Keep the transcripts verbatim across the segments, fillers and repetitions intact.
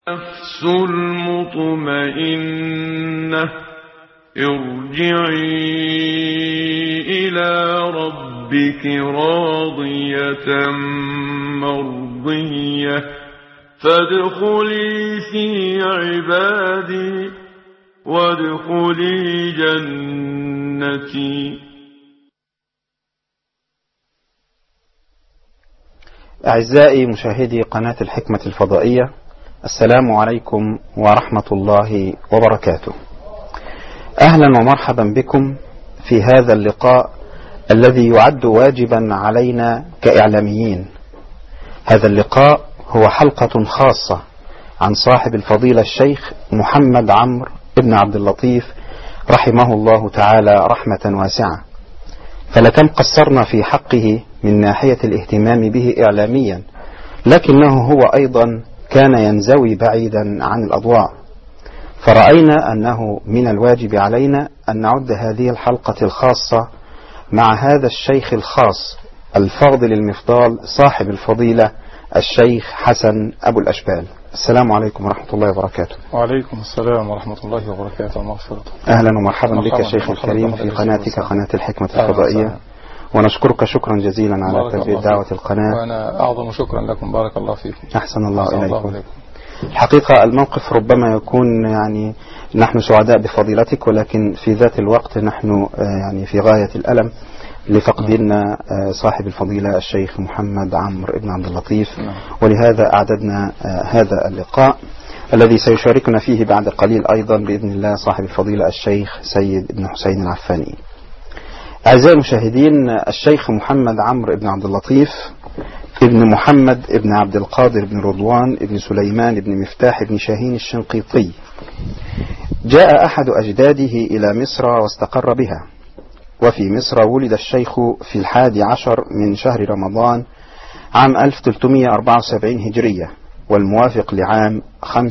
نفس المطمئنة ارجعي إلى ربك راضية مرضية فادخلي في عبادي وادخلي جنتي. أعزائي مشاهدي قناة الحكمة الفضائية، السلام عليكم ورحمة الله وبركاته. أهلا ومرحبا بكم في هذا اللقاء الذي يعد واجبا علينا كإعلاميين. هذا اللقاء هو حلقة خاصة عن صاحب الفضيلة الشيخ محمد عمرو بن عبد اللطيف رحمه الله تعالى رحمة واسعة، فلكم قصرنا في حقه من ناحية الاهتمام به إعلاميا، لكنه هو أيضا كان ينزوي بعيدا عن الأضواء، فرأينا أنه من الواجب علينا أن نعد هذه الحلقة الخاصة مع هذا الشيخ الخاص الفاضل المفضال صاحب الفضيلة الشيخ حسن أبو الأشبال. السلام عليكم ورحمة الله وبركاته. وعليكم السلام ورحمة الله وبركاته ومغفرته. أهلا ومرحبا بك شيخ الكريم في قناتك قناة الحكمة الفضائية، ونشكرك شكرا جزيلا على تلبية دعوة القناة. وأنا أعظم شكرا لكم، بارك الله فيكم. أحسن الله إليكم. الحقيقة الموقف ربما يكون يعني نحن سعداء بفضيلتك، ولكن في ذات الوقت نحن يعني في غاية الألم لفقدنا صاحب الفضيلة الشيخ محمد عمرو بن عبد اللطيف، ولهذا أعددنا هذا اللقاء الذي سيشاركنا فيه بعد قليل أيضا بإذن الله صاحب الفضيلة الشيخ سيد بن حسين العفاني. أعزائي المشاهدين، الشيخ محمد عمرو بن عبد اللطيف ابن محمد ابن عبد القادر بن رضوان ابن سليمان ابن مفتاح ابن شاهين الشنقيطي. جاء أحد أجداده إلى مصر واستقر بها، وفي مصر ولد الشيخ في الحادي عشر من شهر رمضان عام ألف وثلاثمائة وأربعة وسبعين هجرية، والموافق لعام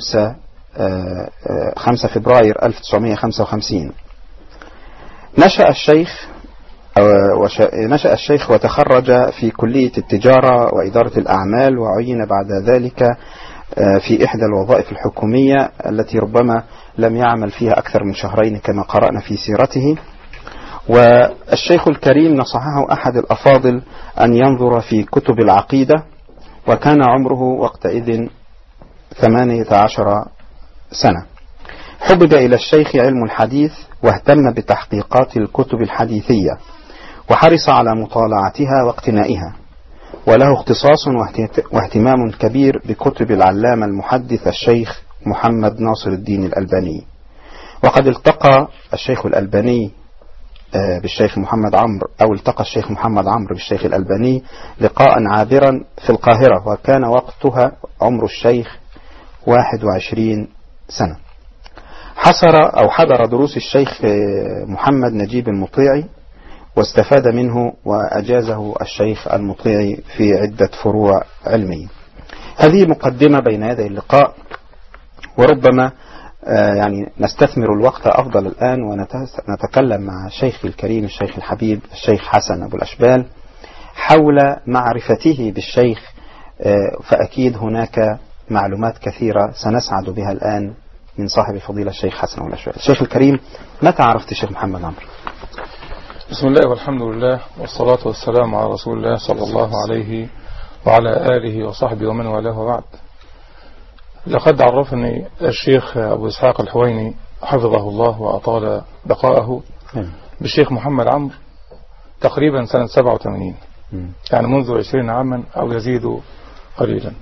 خمسة فبراير ألف وتسعمائة وخمسة وخمسين. نشأ الشيخ نشأ الشيخ وتخرج في كلية التجارة وإدارة الأعمال، وعين بعد ذلك في إحدى الوظائف الحكومية التي ربما لم يعمل فيها أكثر من شهرين كما قرأنا في سيرته. والشيخ الكريم نصحه أحد الأفاضل أن ينظر في كتب العقيدة، وكان عمره وقتئذ ثمانية عشر سنة. حبب إلى الشيخ علم الحديث، واهتم بتحقيقات الكتب الحديثية، وحرص على مطالعتها واقتنائها، وله اختصاص واهتمام كبير بكتب العلامة المحدث الشيخ محمد ناصر الدين الألباني. وقد التقى الشيخ الألباني بالشيخ محمد عمرو أو التقى الشيخ محمد عمرو بالشيخ الألباني لقاء عابرا في القاهرة، وكان وقتها عمر الشيخ واحد وعشرين سنة. حصر أو حضر دروس الشيخ محمد نجيب المطيعي، واستفاد منه وأجازه الشيخ المطيعي في عدة فروع علمية. هذه مقدمة بين يدي اللقاء، وربما يعني نستثمر الوقت أفضل الآن ونتكلم مع شيخ الكريم الشيخ الحبيب الشيخ حسن أبو الأشبال حول معرفته بالشيخ، فأكيد هناك معلومات كثيرة سنسعد بها الآن من صاحب الفضيلة الشيخ حسن أبو الأشبال. الشيخ الكريم، متى عرفت الشيخ محمد عمرو؟ بسم الله والحمد لله والصلاة والسلام على رسول الله صلى الله عليه وعلى آله وصحبه ومن والاه، وبعد. لقد عرفني الشيخ أبو إسحاق الحويني حفظه الله وأطال بقاءه بالشيخ محمد عمرو تقريبا سنة سبعة وثمانين، يعني منذ عشرين عاما أو يزيد قليلا.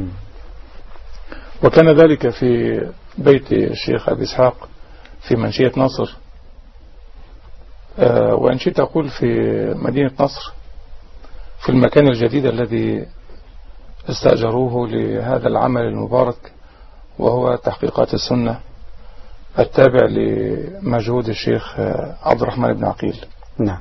وكان ذلك في بيت الشيخ أبي إسحاق في منشية نصر، وإن شئت أقول في مدينة نصر، في المكان الجديد الذي استأجروه لهذا العمل المبارك، وهو تحقيقات السنة التابع لمجهود الشيخ عبد الرحمن بن عقيل. نعم.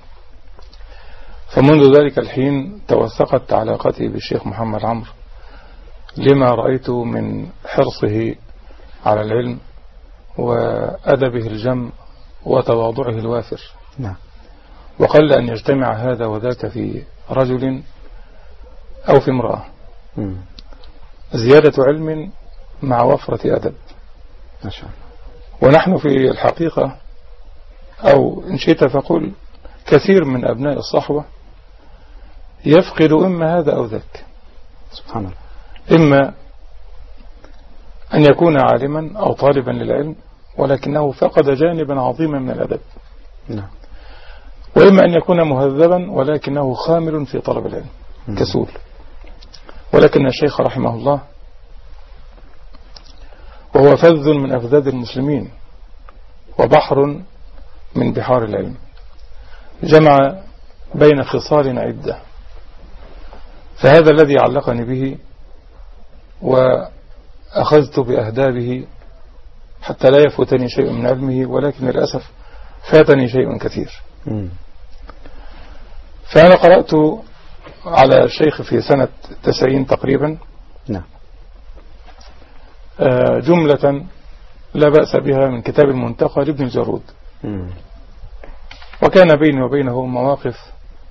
فمنذ ذلك الحين توثقت علاقتي بالشيخ محمد عمرو، لما رأيت من حرصه على العلم وأدبه الجم وتواضعه الوافر. نعم. وقل أن يجتمع هذا وذاك في رجل أو في امرأة. م. زيادة علم مع وفرة أدب. ما شاء الله. ونحن في الحقيقة، أو إن شئت فقل كثير من أبناء الصحوة يفقد إما هذا أو ذاك. سبحان الله. إما أن يكون عالما أو طالبا للعلم ولكنه فقد جانبا عظيما من الأدب. نعم. وإما أن يكون مهذبا ولكنه خامل في طلب العلم كسول. ولكن الشيخ رحمه الله وهو فذ من أفذاذ المسلمين وبحر من بحار العلم، جمع بين خصال عدة، فهذا الذي علقني به وأخذت بأهدابه حتى لا يفوتني شيء من علمه، ولكن للأسف فاتني شيء كثير. فأنا قرأت على الشيخ في سنة تسعين تقريبا نعم جملة لا بأس بها من كتاب المنتقى لابن الجارود، وكان بيني وبينه مواقف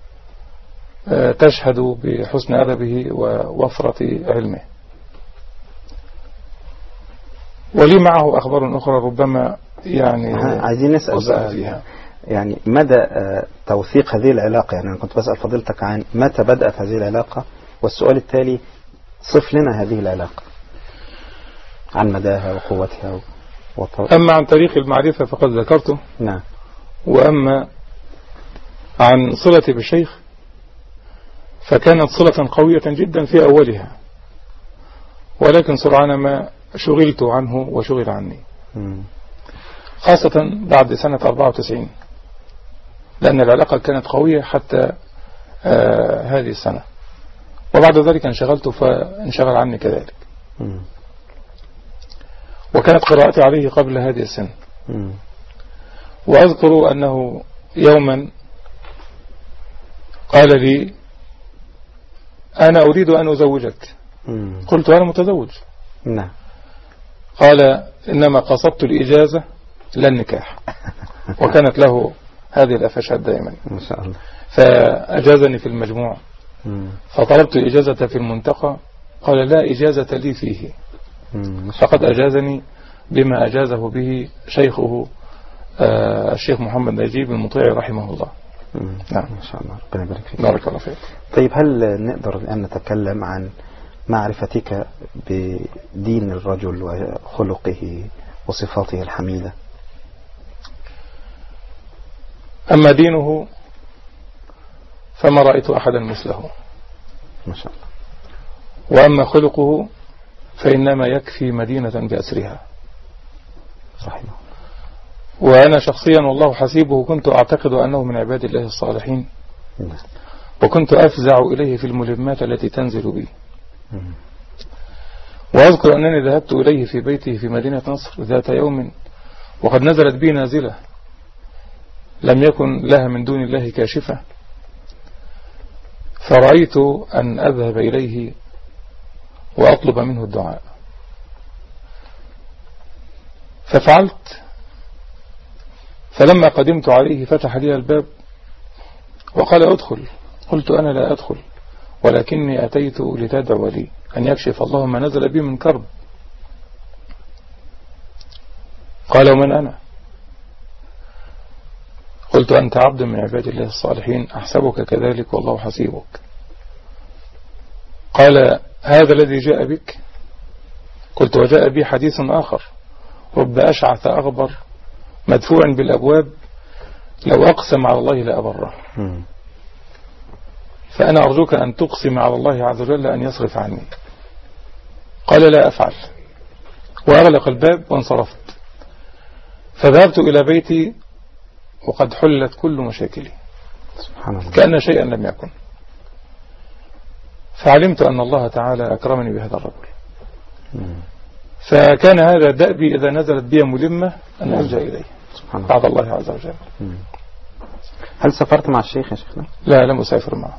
تشهد بحسن أدبه ووفرة علمه، ولي معه أخبار أخرى ربما يعني عايزين نسأل فيها. يعني مدى توثيق هذه العلاقة. يعني أنا كنت بسأل فضيلتك عن متى بدأت هذه العلاقة، والسؤال التالي صف لنا هذه العلاقة عن مداها وقوتها وطريقها. أما عن تاريخ المعرفة فقد ذكرته. نعم. وأما عن صلتي بالشيخ فكانت صلة قوية جدا في أولها، ولكن سرعان ما شغلت عنه وشغل عني، خاصة بعد سنة أربعة وتسعين، لأن العلاقة كانت قوية حتى آه هذه السنة، وبعد ذلك انشغلت فانشغل عني كذلك. وكانت قراءتي عليه قبل هذه السنة. وأذكر أنه يوما قال لي أنا أريد أن أزوجك. قلت أنا متزوج. نعم. قال إنما قصدت الإجازة لا النكاح. وكانت له هذه الأفشات دائما. ما شاء الله. فأجازني في المجموع. فطلبت الإجازة في المنتقى، قال لا إجازة لي فيه، فقد أجازني بما أجازه به شيخه آه الشيخ محمد نجيب المطيع رحمه الله. نعم. ما شاء الله، ربنا يبارك فيك. بارك الله فيك. طيب، هل نقدر الآن نتكلم عن معرفتك بدين الرجل وخلقه وصفاته الحميدة؟ أما دينه فما رأيت أحدا مثله. ما شاء الله. وأما خلقه فإنما يكفي مدينة بأسرها. صحيح. وأنا شخصيا والله حسيبه كنت أعتقد أنه من عباد الله الصالحين، وكنت أفزع إليه في الملمات التي تنزل بي. وأذكر أنني ذهبت إليه في بيته في مدينة نصر ذات يوم وقد نزلت بي نازلة لم يكن لها من دون الله كاشفة، فرأيت أن أذهب إليه وأطلب منه الدعاء، ففعلت. فلما قدمت عليه فتح لي الباب وقال أدخل. قلت أنا لا أدخل، ولكني أتيت لتدعو لي أن يكشف الله ما نزل بي من كرب. قال ومن أنا؟ قلت أنت عبد من عباد الله الصالحين أحسبك كذلك والله حسيبك. قال هذا الذي جاء بك؟ قلت وجاء بي حديث آخر، رب أشعث أغبر مدفوع بالأبواب لو أقسم على الله لأبره، فأنا أرجوك أن تقسم على الله عز وجل أن يصرف عني. قال لا أفعل، وأغلق الباب وانصرفت. فذهبت إلى بيتي وقد حلت كل مشاكلي سبحان الله، كأن شيئا لم يكن. فعلمت أن الله تعالى أكرمني بهذا الرجل. فكان هذا دأبي إذا نزلت بي ملمة أن ألجأ إليه بعد الله عز وجل. هل سافرت مع الشيخ يا شيخنا؟ لا، لم أسافر معه.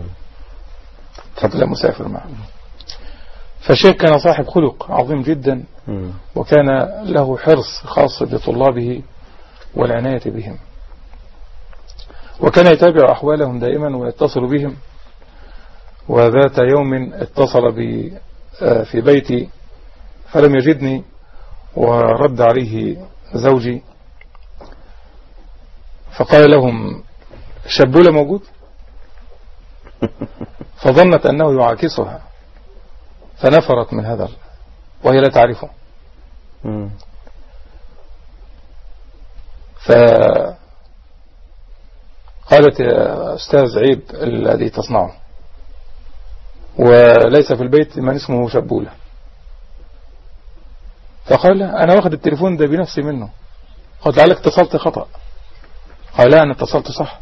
لم أسافر معه. فالشيخ كان صاحب خلق عظيم جدا، وكان له حرص خاص بطلابه والعناية بهم، وكان يتابع أحوالهم دائما ويتصل بهم. وذات يوم اتصل بي في بيتي فلم يجدني ورد عليه زوجي فقال لهم شبولة موجود، فظنت أنه يعاكسها فنفرت من هذا وهي لا تعرفه. فقالت يا أستاذ عيب الذي تصنعه، وليس في البيت من اسمه شبولة. فقال أنا واخد التليفون ده بنفسي منه. قلت لعلك اتصلت خطأ. قال لا أنا اتصلت صح.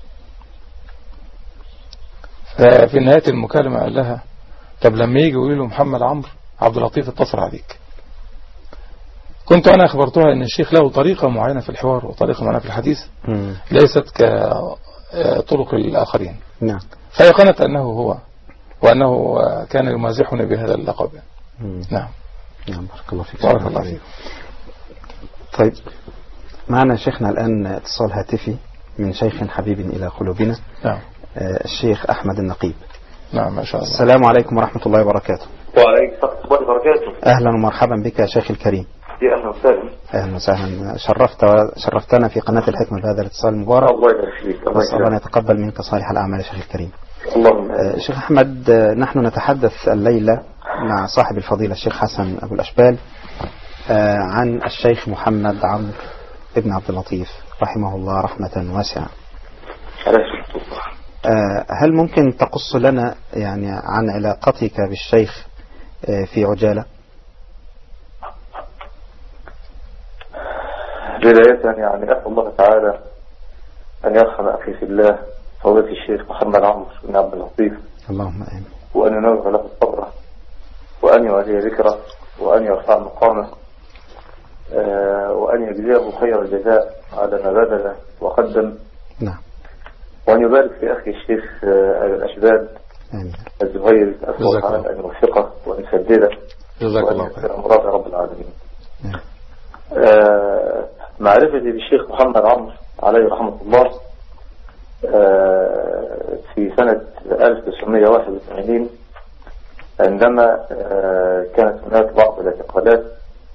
ففي نهاية المكالمة قال لها طب لما يجي يقول له محمد عمرو عبد اللطيف اتصل عليك. كنت أنا أخبرتها أن الشيخ له طريقة معينة في الحوار وطريقة معينة في الحديث ليست كطرق الآخرين. نعم. فيقنت أنه هو وأنه كان يمازحني بهذا اللقب. نعم. نعم بارك الله فيك. بارك الله فيك. طيب معنا شيخنا الآن اتصال هاتفي من شيخ حبيب إلى قلوبنا. نعم. الشيخ أحمد النقيب. نعم ما شاء الله. السلام عليكم ورحمة الله وبركاته. وعليكم السلام ورحمة الله وبركاته. أهلا ومرحبا بك يا شيخ الكريم. يا أهلا وسهلا. أهلا وسهلا. شرفت شرفتنا في قناة الحكمة بهذا الاتصال المبارك. الله يبارك فيك. نسأل الله أن يتقبل منك صالح الأعمال يا شيخ الكريم. اللهم. شيخ أحمد نحن نتحدث الليلة مع صاحب الفضيلة الشيخ حسن أبو الأشبال عن الشيخ محمد عمرو ابن عبد اللطيف رحمه الله رحمة واسعة. هل ممكن تقص لنا يعني عن علاقتك بالشيخ في عجالة؟ بداية يعني أسأل الله تعالى أن يرحم أخي في الله فضيلة الشيخ محمد عمرو بن عبد اللطيف. اللهم آمين. وأن ينور له الصبر وأن يولي ذكره وأن يرفع مقامه وأن يجزيه خير الجزاء على ما بذل وقدم. نعم. وأن يبارك في أخي الشيخ الأشبال الزهيري. أسأل الله تعالى أن يوفقه وأن يسدده جزاك الله خير. مراد رب العالمين. آه معرفتي بالشيخ محمد عمرو عليه رحمة الله آه في سنة ألف وتسعمائة وواحد وثمانين عندما آه كانت هناك بعض الاعتقالات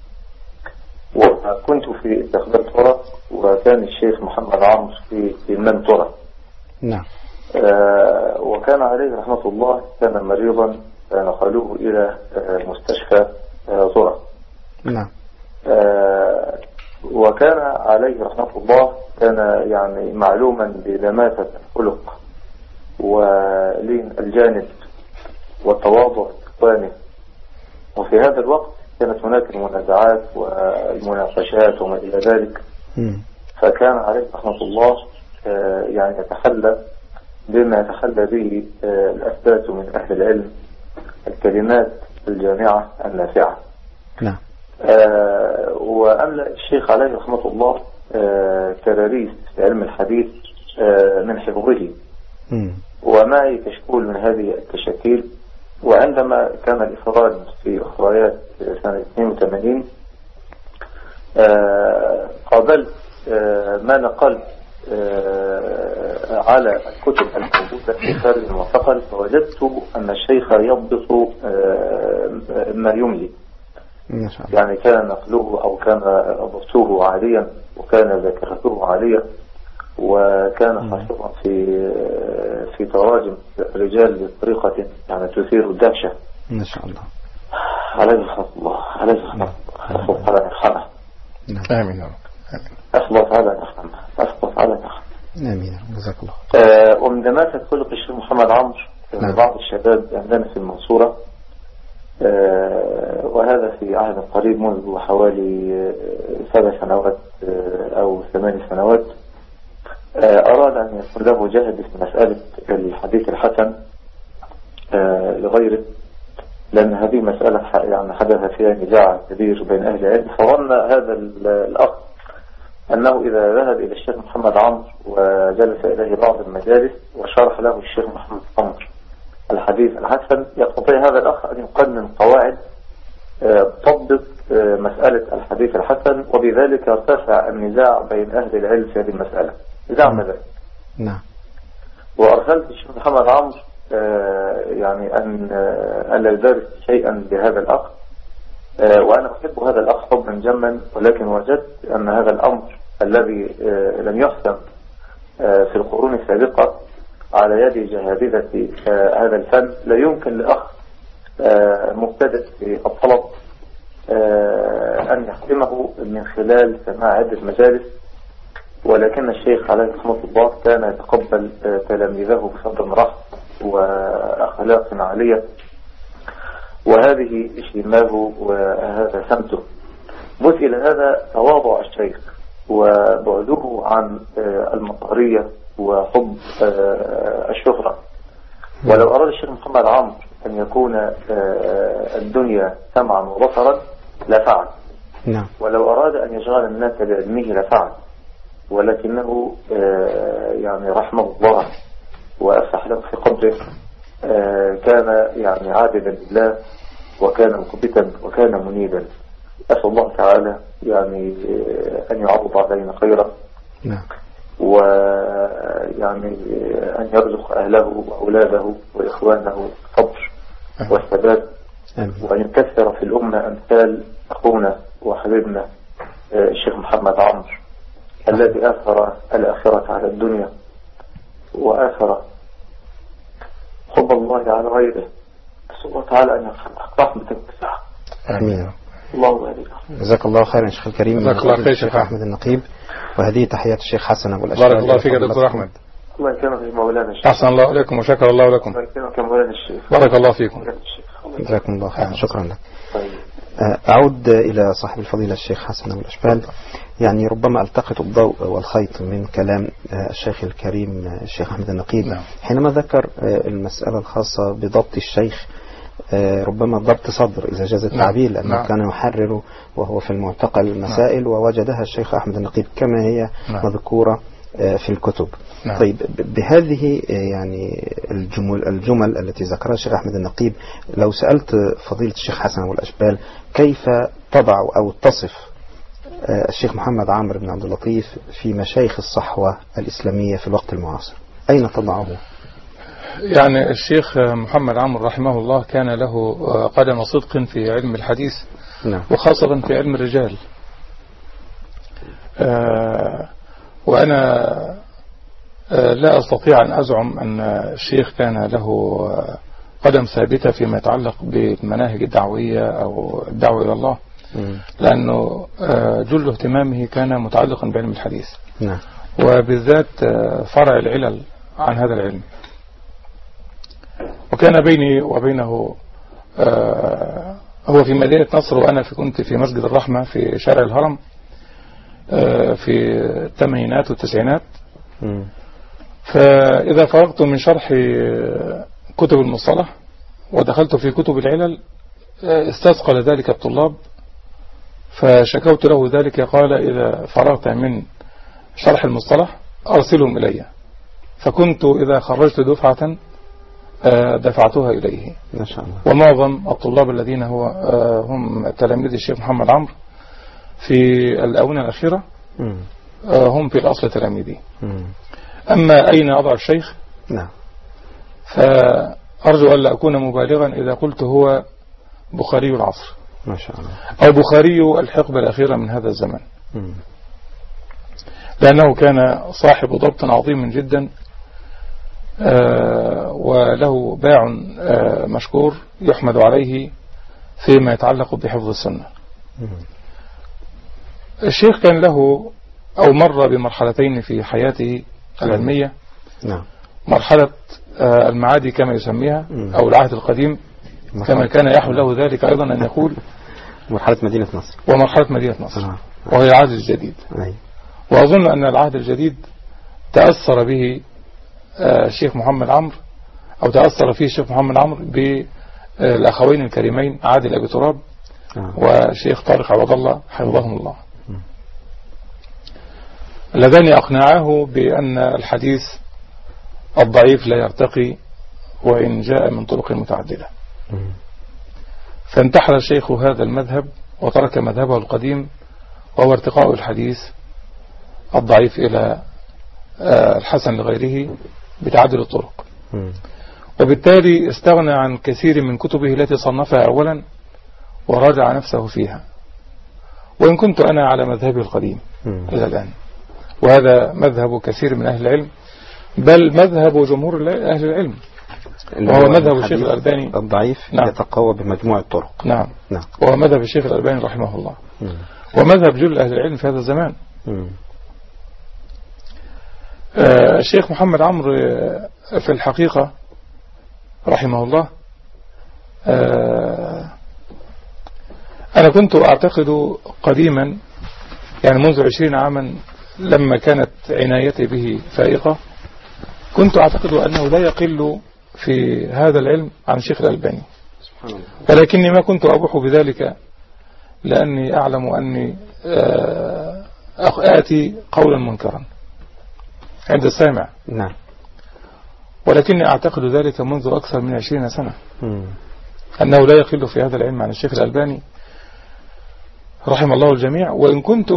وكنت في استقبال ترى وكان الشيخ محمد عمرو في إمام ترى. نعم. آه وكان عليه رحمة الله كان مريضا نقلوه إلى مستشفى ترى. نعم. آه وكان عليه رحمة الله كان يعني معلوما بدماثة الخلق ولين الجانب والتواضع الإخواني. وفي هذا الوقت كانت هناك المنازعات والمناقشات وما إلى ذلك. م. فكان عليه رحمة الله آه يعني يتحلى بما يتحلى به آه الأثبات من أهل العلم الكلمات الجامعة النافعة. نعم. آه وأملأ الشيخ عليه رحمة الله آه كراريس في علم الحديث آه من حفظه ومعي كشكول من هذه الكشاكيل. وعندما كان الإفراد في أخريات سنة اثنين وثمانين آه قابلت آه ما نقلت آه على الكتب الموجودة في خارج المعتقل فوجدت أن الشيخ يضبط آه ما يملي. يعني كان نقله أو كان ضبطه عاليا وكان ذاكرته عالية وكان حافظا في في تراجم رجال بطريقة يعني تثير الدهشة. ما شاء الله. عليه رحمة الله. عليه رحمة الله. أسأل تعالى أن يرحمه. آمين يا رب. أسأل تعالى أن يرحمه. أسأل تعالى أن يرحمه. آمين. جزاك الله. آه ومن دماثة خلق الشيخ محمد عمرو بعض الشباب عندنا في المنصورة آه وهذا في عهد قريب منذ حوالي آه سبع سنوات آه أو ثمان سنوات آه أراد أن يكون له جهد في مسألة الحديث الحسن آه لغيره لأن هذه مسألة يعني حدث فيها نزاع كبير بين أهل العلم. فظن هذا الأخ أنه إذا ذهب إلى الشيخ محمد عمرو وجلس إليه بعض المجالس وشرح له الشيخ محمد عمرو الحديث الحسن يستطيع هذا الأخ أن يقنن قواعد تضبط مسألة الحديث الحسن وبذلك يرتفع النزاع بين أهل العلم في هذه المسألة. زعم ذلك. نعم. وأرسلت الشيخ محمد عمرو يعني أن ألا يدرس شيئا بهذا الأخ وأنا أحب هذا الأخ حبا جما، ولكن وجدت أن هذا الأمر الذي لم يحسن في القرون السابقة على يد جهابذة هذا الفن لا يمكن لأخ مبتدئ في الطلب أن يحسمه من خلال سماع عدة مجالس، ولكن الشيخ عليه رحمة الله كان يتقبل تلاميذه بصدر رحب وأخلاق عالية، وهذه شيماه وهذا سمته. مثل هذا تواضع الشيخ وبعده عن المطهرية وحب الشهرة. ولو أراد الشيخ محمد عمرو أن يكون الدنيا سمعا وبصرا لفعل، نعم. ولو أراد أن يشغل الناس بعلمه لفعل، ولكنه يعني رحمه الله وأفسح له في قبره كان يعني عابدا لله، وكان مخبتا وكان منيبا. أسأل الله تعالى يعني أن يعوض علينا خيرا، نعم. ويعني أن يرزق أهله وأولاده وإخوانه الصبر والثبات، وأن يكثر في الأمة أمثال أخونا وحبيبنا الشيخ محمد عمرو الذي آثر الآخرة على الدنيا وآثر حب الله على غيره. أسأل الله تعالى أن يرحمك رحمة واسعة. آمين. الله عليك. جزاك الله خيرا يا شيخ الكريم. جزاك الله خير شيخ أحمد النقيب، وهذه تحيات الشيخ حسن أبو الأشبال. بارك الله فيك يا دكتور أحمد. الله يكرمك يا مولانا الشيخ. أحسن الله عليكم وشكر الله لكم. الله يكرمك يا مولانا الشيخ. بارك الله فيكم. جزاكم الله خيرا. شكرا لك. أعود إلى صاحب الفضيلة الشيخ حسن أبو الأشبال. يعني ربما التقط الضوء والخيط من كلام الشيخ الكريم الشيخ أحمد النقيب حينما ذكر المسألة الخاصة بضبط الشيخ، ربما ضبط صدر إذا جاز التعبير، لأنه نعم. كان يحرر وهو في المعتقل المسائل، نعم. ووجدها الشيخ أحمد النقيب كما هي نعم. مذكورة في الكتب. نعم. طيب بهذه يعني الجمل, الجمل التي ذكرها الشيخ أحمد النقيب، لو سألت فضيلة الشيخ حسن أبو الأشبال كيف تضع أو تصف الشيخ محمد عمرو بن عبد اللطيف في مشايخ الصحوة الإسلامية في الوقت المعاصر، أين تضعه؟ يعني الشيخ محمد عمرو رحمه الله كان له قدم صدق في علم الحديث، نعم. وخاصة في علم الرجال. آه وأنا آه لا أستطيع أن أزعم أن الشيخ كان له قدم ثابتة فيما يتعلق بالمناهج الدعوية أو الدعوة إلى الله، م. لأنه آه جل اهتمامه كان متعلقا بعلم الحديث، نعم. وبالذات آه فرع العلل عن هذا العلم. وكان بيني وبينه آه هو في مدينة نصر وأنا في كنت في مسجد الرحمة في شارع الهرم آه في الثمانينات والتسعينات. م. فإذا فرغت من شرح كتب المصطلح ودخلت في كتب العلل استثقل ذلك الطلاب، فشكوت له ذلك، قال إذا فرغت من شرح المصطلح أرسلهم إلي، فكنت إذا خرجت دفعة دفعتها إليه. ما شاء الله. ومعظم الطلاب الذين هو هم تلاميذ الشيخ محمد عمرو في الآونة الأخيرة هم في الأصل تلاميذي. أما أين أضع الشيخ؟ نعم. فأرجو أن لا أكون مبالغا إذا قلت هو بخاري العصر، ما شاء الله، أو بخاري الحقبة الأخيرة من هذا الزمن، م. لأنه كان صاحب ضبط عظيم جدا، آه وله باع آه مشكور يحمد عليه فيما يتعلق بحفظ السنة. م. الشيخ كان له أو مر بمرحلتين في حياته العلمية، نعم. مرحلة آه المعادي كما يسميها، م. أو العهد القديم كما كان يحل له ذلك أيضا أن يقول، مرحلة مدينة نصر، ومرحلة مدينة نصر، آه. وهي العهد الجديد. أي. وأظن أن العهد الجديد تأثر به الشيخ محمد عمرو، أو تأثر فيه الشيخ محمد عمرو بالأخوين الكريمين عادل أبي تراب آه. والشيخ طارق عبد الله حفظهم الله، م. اللذان أقنعاه بأن الحديث الضعيف لا يرتقي وإن جاء من طرق متعددة، م. فانتحل الشيخ هذا المذهب وترك مذهبه القديم، وهو ارتقاء الحديث الضعيف إلى الحسن لغيره بتعدد الطرق، م. وبالتالي استغنى عن كثير من كتبه التي صنفها أولا، وراجع نفسه فيها، وإن كنت أنا على مذهبي القديم إلى الآن، وهذا مذهب كثير من أهل العلم، بل مذهب جمهور أهل العلم، وهو مذهب الشيخ الألباني الضعيف. نعم. يتقوى بمجموع الطرق. نعم. نعم. وهو مذهب الشيخ الألباني رحمه الله، مم. ومذهب جل أهل العلم في هذا الزمان. آه الشيخ محمد عمرو في الحقيقة رحمه الله، آه أنا كنت أعتقد قديما، يعني منذ عشرين عاما لما كانت عنايتي به فائقة، كنت أعتقد أنه لا يقل في هذا العلم عن الشيخ الألباني، ولكني ما كنت أبوح بذلك، لأني أعلم أني آتي قولا منكرا عند السامع. نعم. ولكني أعتقد ذلك منذ أكثر من عشرين سنة، أنه لا يقل في هذا العلم عن الشيخ الألباني رحم الله الجميع. وإن كنت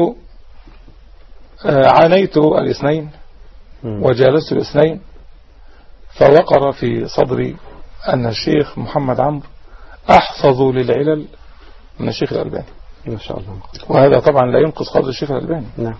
عانيت الاثنين وجالست الاثنين، فوقر في صدري أن الشيخ محمد عمرو أحفظ للعلل من الشيخ الألباني ما شاء الله، وهذا طبعا لا ينقص قدر الشيخ الألباني. نعم.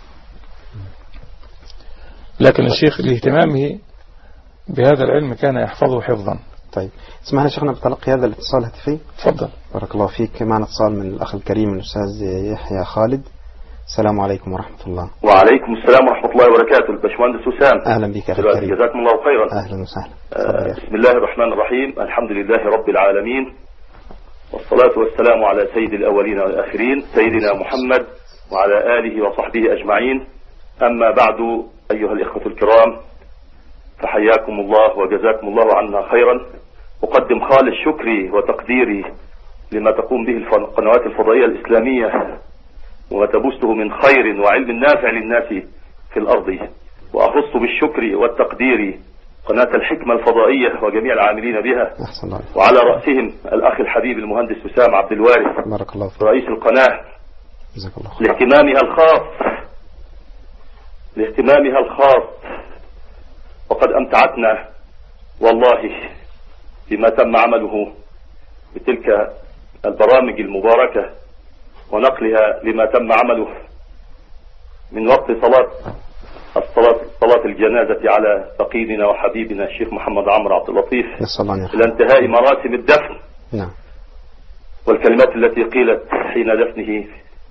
لكن الشيخ لاهتمامه بهذا العلم كان يحفظه حفظا. طيب اسمحنا شيخنا بتلقي هذا الاتصال الهاتفي. تفضل. بارك الله فيك. معنا اتصال من الأخ الكريم الأستاذ يحيى خالد. السلام عليكم ورحمة الله. وعليكم السلام ورحمة الله وبركاته. الباشمهندس وسام، أهلا بك أخي الكريم. جزاكم الله خيرا. أهلا وسهلا. آه بسم الله الرحمن الرحيم. الحمد لله رب العالمين، والصلاة والسلام على سيد الأولين والآخرين سيدنا محمد وعلى آله وصحبه أجمعين. أما بعد، أيها الإخوة الكرام، فحياكم الله وجزاكم الله عنا خيرا. أقدم خالص شكري وتقديري لما تقوم به القنوات الفضائية الإسلامية وما تبثه من خير وعلم نافع للناس في الأرض، وأخص بالشكر والتقدير قناة الحكمة الفضائية وجميع العاملين بها، وعلى رأسهم الأخ الحبيب المهندس وسام عبد الوارث بارك الله فيك. رئيس القناة، جزاك الله خير. لاهتمامها الخاص لاهتمامها الخاص وقد أمتعتنا والله بما تم عمله بتلك البرامج المباركة، ونقلها لما تم عمله من وقت صلاة الصلاة صلاة الجنازة على فقيدنا وحبيبنا الشيخ محمد عمرو عبد اللطيف إلى انتهاء مراسم الدفن. نعم. والكلمات التي قيلت حين دفنه: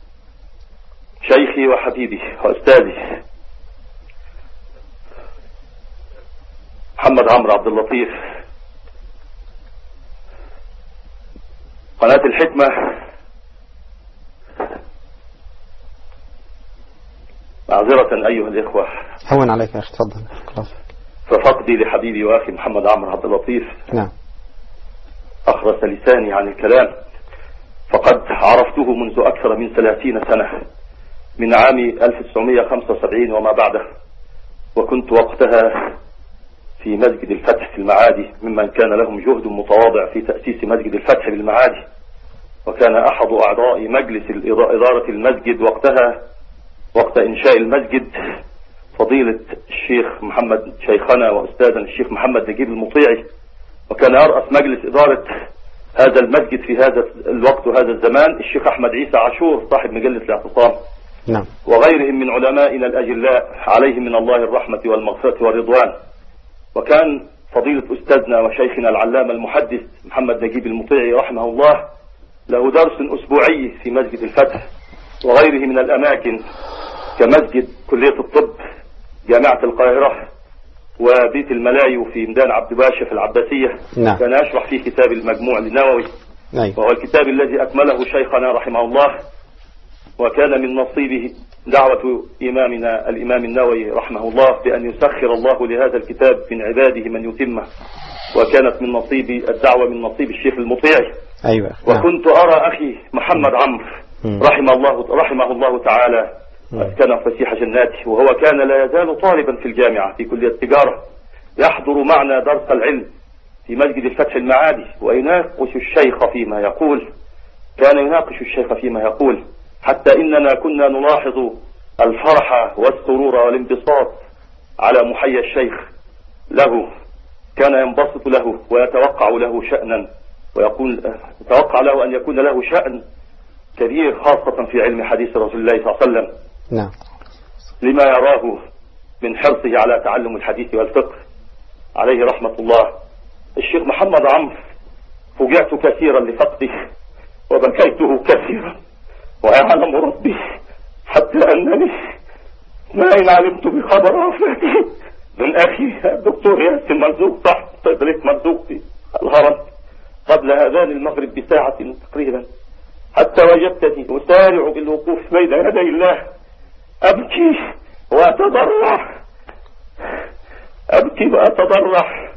شيخي وحبيبي وأستاذي محمد عمرو عبد اللطيف. قناة الحكمة معذرة أيها الإخوة، هون عليك يا أخي، تفضل. ففقدي لحبيبي وأخي محمد عمرو عبد اللطيف نعم أخرس لساني عن الكلام، فقد عرفته منذ أكثر من ثلاثين سنة، من عام ألف وتسعمائة وخمسة وسبعين وما بعده، وكنت وقتها في مسجد الفتح في المعادي، ممن كان لهم جهد متواضع في تأسيس مسجد الفتح بالمعادي، وكان أحد أعضاء مجلس إدارة المسجد وقتها وقت إنشاء المسجد فضيلة الشيخ محمد شيخنا وأستاذنا الشيخ محمد نجيب المطيعي، وكان يرأس مجلس إدارة هذا المسجد في هذا الوقت وهذا الزمان الشيخ أحمد عيسى عاشور صاحب مجلة الاعتصام. نعم. وغيرهم من علمائنا الأجلاء عليهم من الله الرحمة والمغفرة والرضوان. وكان فضيلة أستاذنا وشيخنا العلامة المحدث محمد نجيب المطيعي رحمه الله له درس أسبوعي في مسجد الفتح وغيره من الأماكن كمسجد كلية الطب جامعة القاهرة وبيت الملايو في ميدان عبد باشا في العباسية. نعم. كان يشرح فيه كتاب المجموع للنووي. نعم. وهو الكتاب الذي أكمله شيخنا رحمه الله، وكان من نصيبه دعوة إمامنا الإمام النووي رحمه الله بأن يسخر الله لهذا الكتاب من عباده من يتمه، وكانت من نصيب الدعوة من نصيب الشيخ المطيعي. أيوة. وكنت أرى أخي محمد عمرو رحمه الله رحمه الله تعالى أسكنه فسيح جناته، وهو كان لا يزال طالبا في الجامعة في كلية التجارة، يحضر معنا درس العلم في مسجد الفتح المعادي ويناقش الشيخ فيما يقول، كان يناقش الشيخ فيما يقول، حتى إننا كنا نلاحظ الفرح والسرور والانبساط على محيا الشيخ له، كان ينبسط له ويتوقع له شأنا ويقول أتوقع له أن يكون له شأن كبير خاصة في علم حديث رسول الله صلى الله عليه وسلم. نعم. لما يراه من حرصه على تعلم الحديث والفقه عليه رحمة الله. الشيخ محمد عمرو فوجعت كثيرا لفقده وبكيته كثيرا، ويعلم ربي حتى أنني ما إن علمت بخبر وفاته من أخي الدكتور ياسر مرزوق تحت صيدلية مرزوق في الهرم قبل أذان المغرب بساعة تقريبا، حتى وجدتني أسارع بالوقوف بين يدي الله أبكي وأتضرع أبكي وأتضرع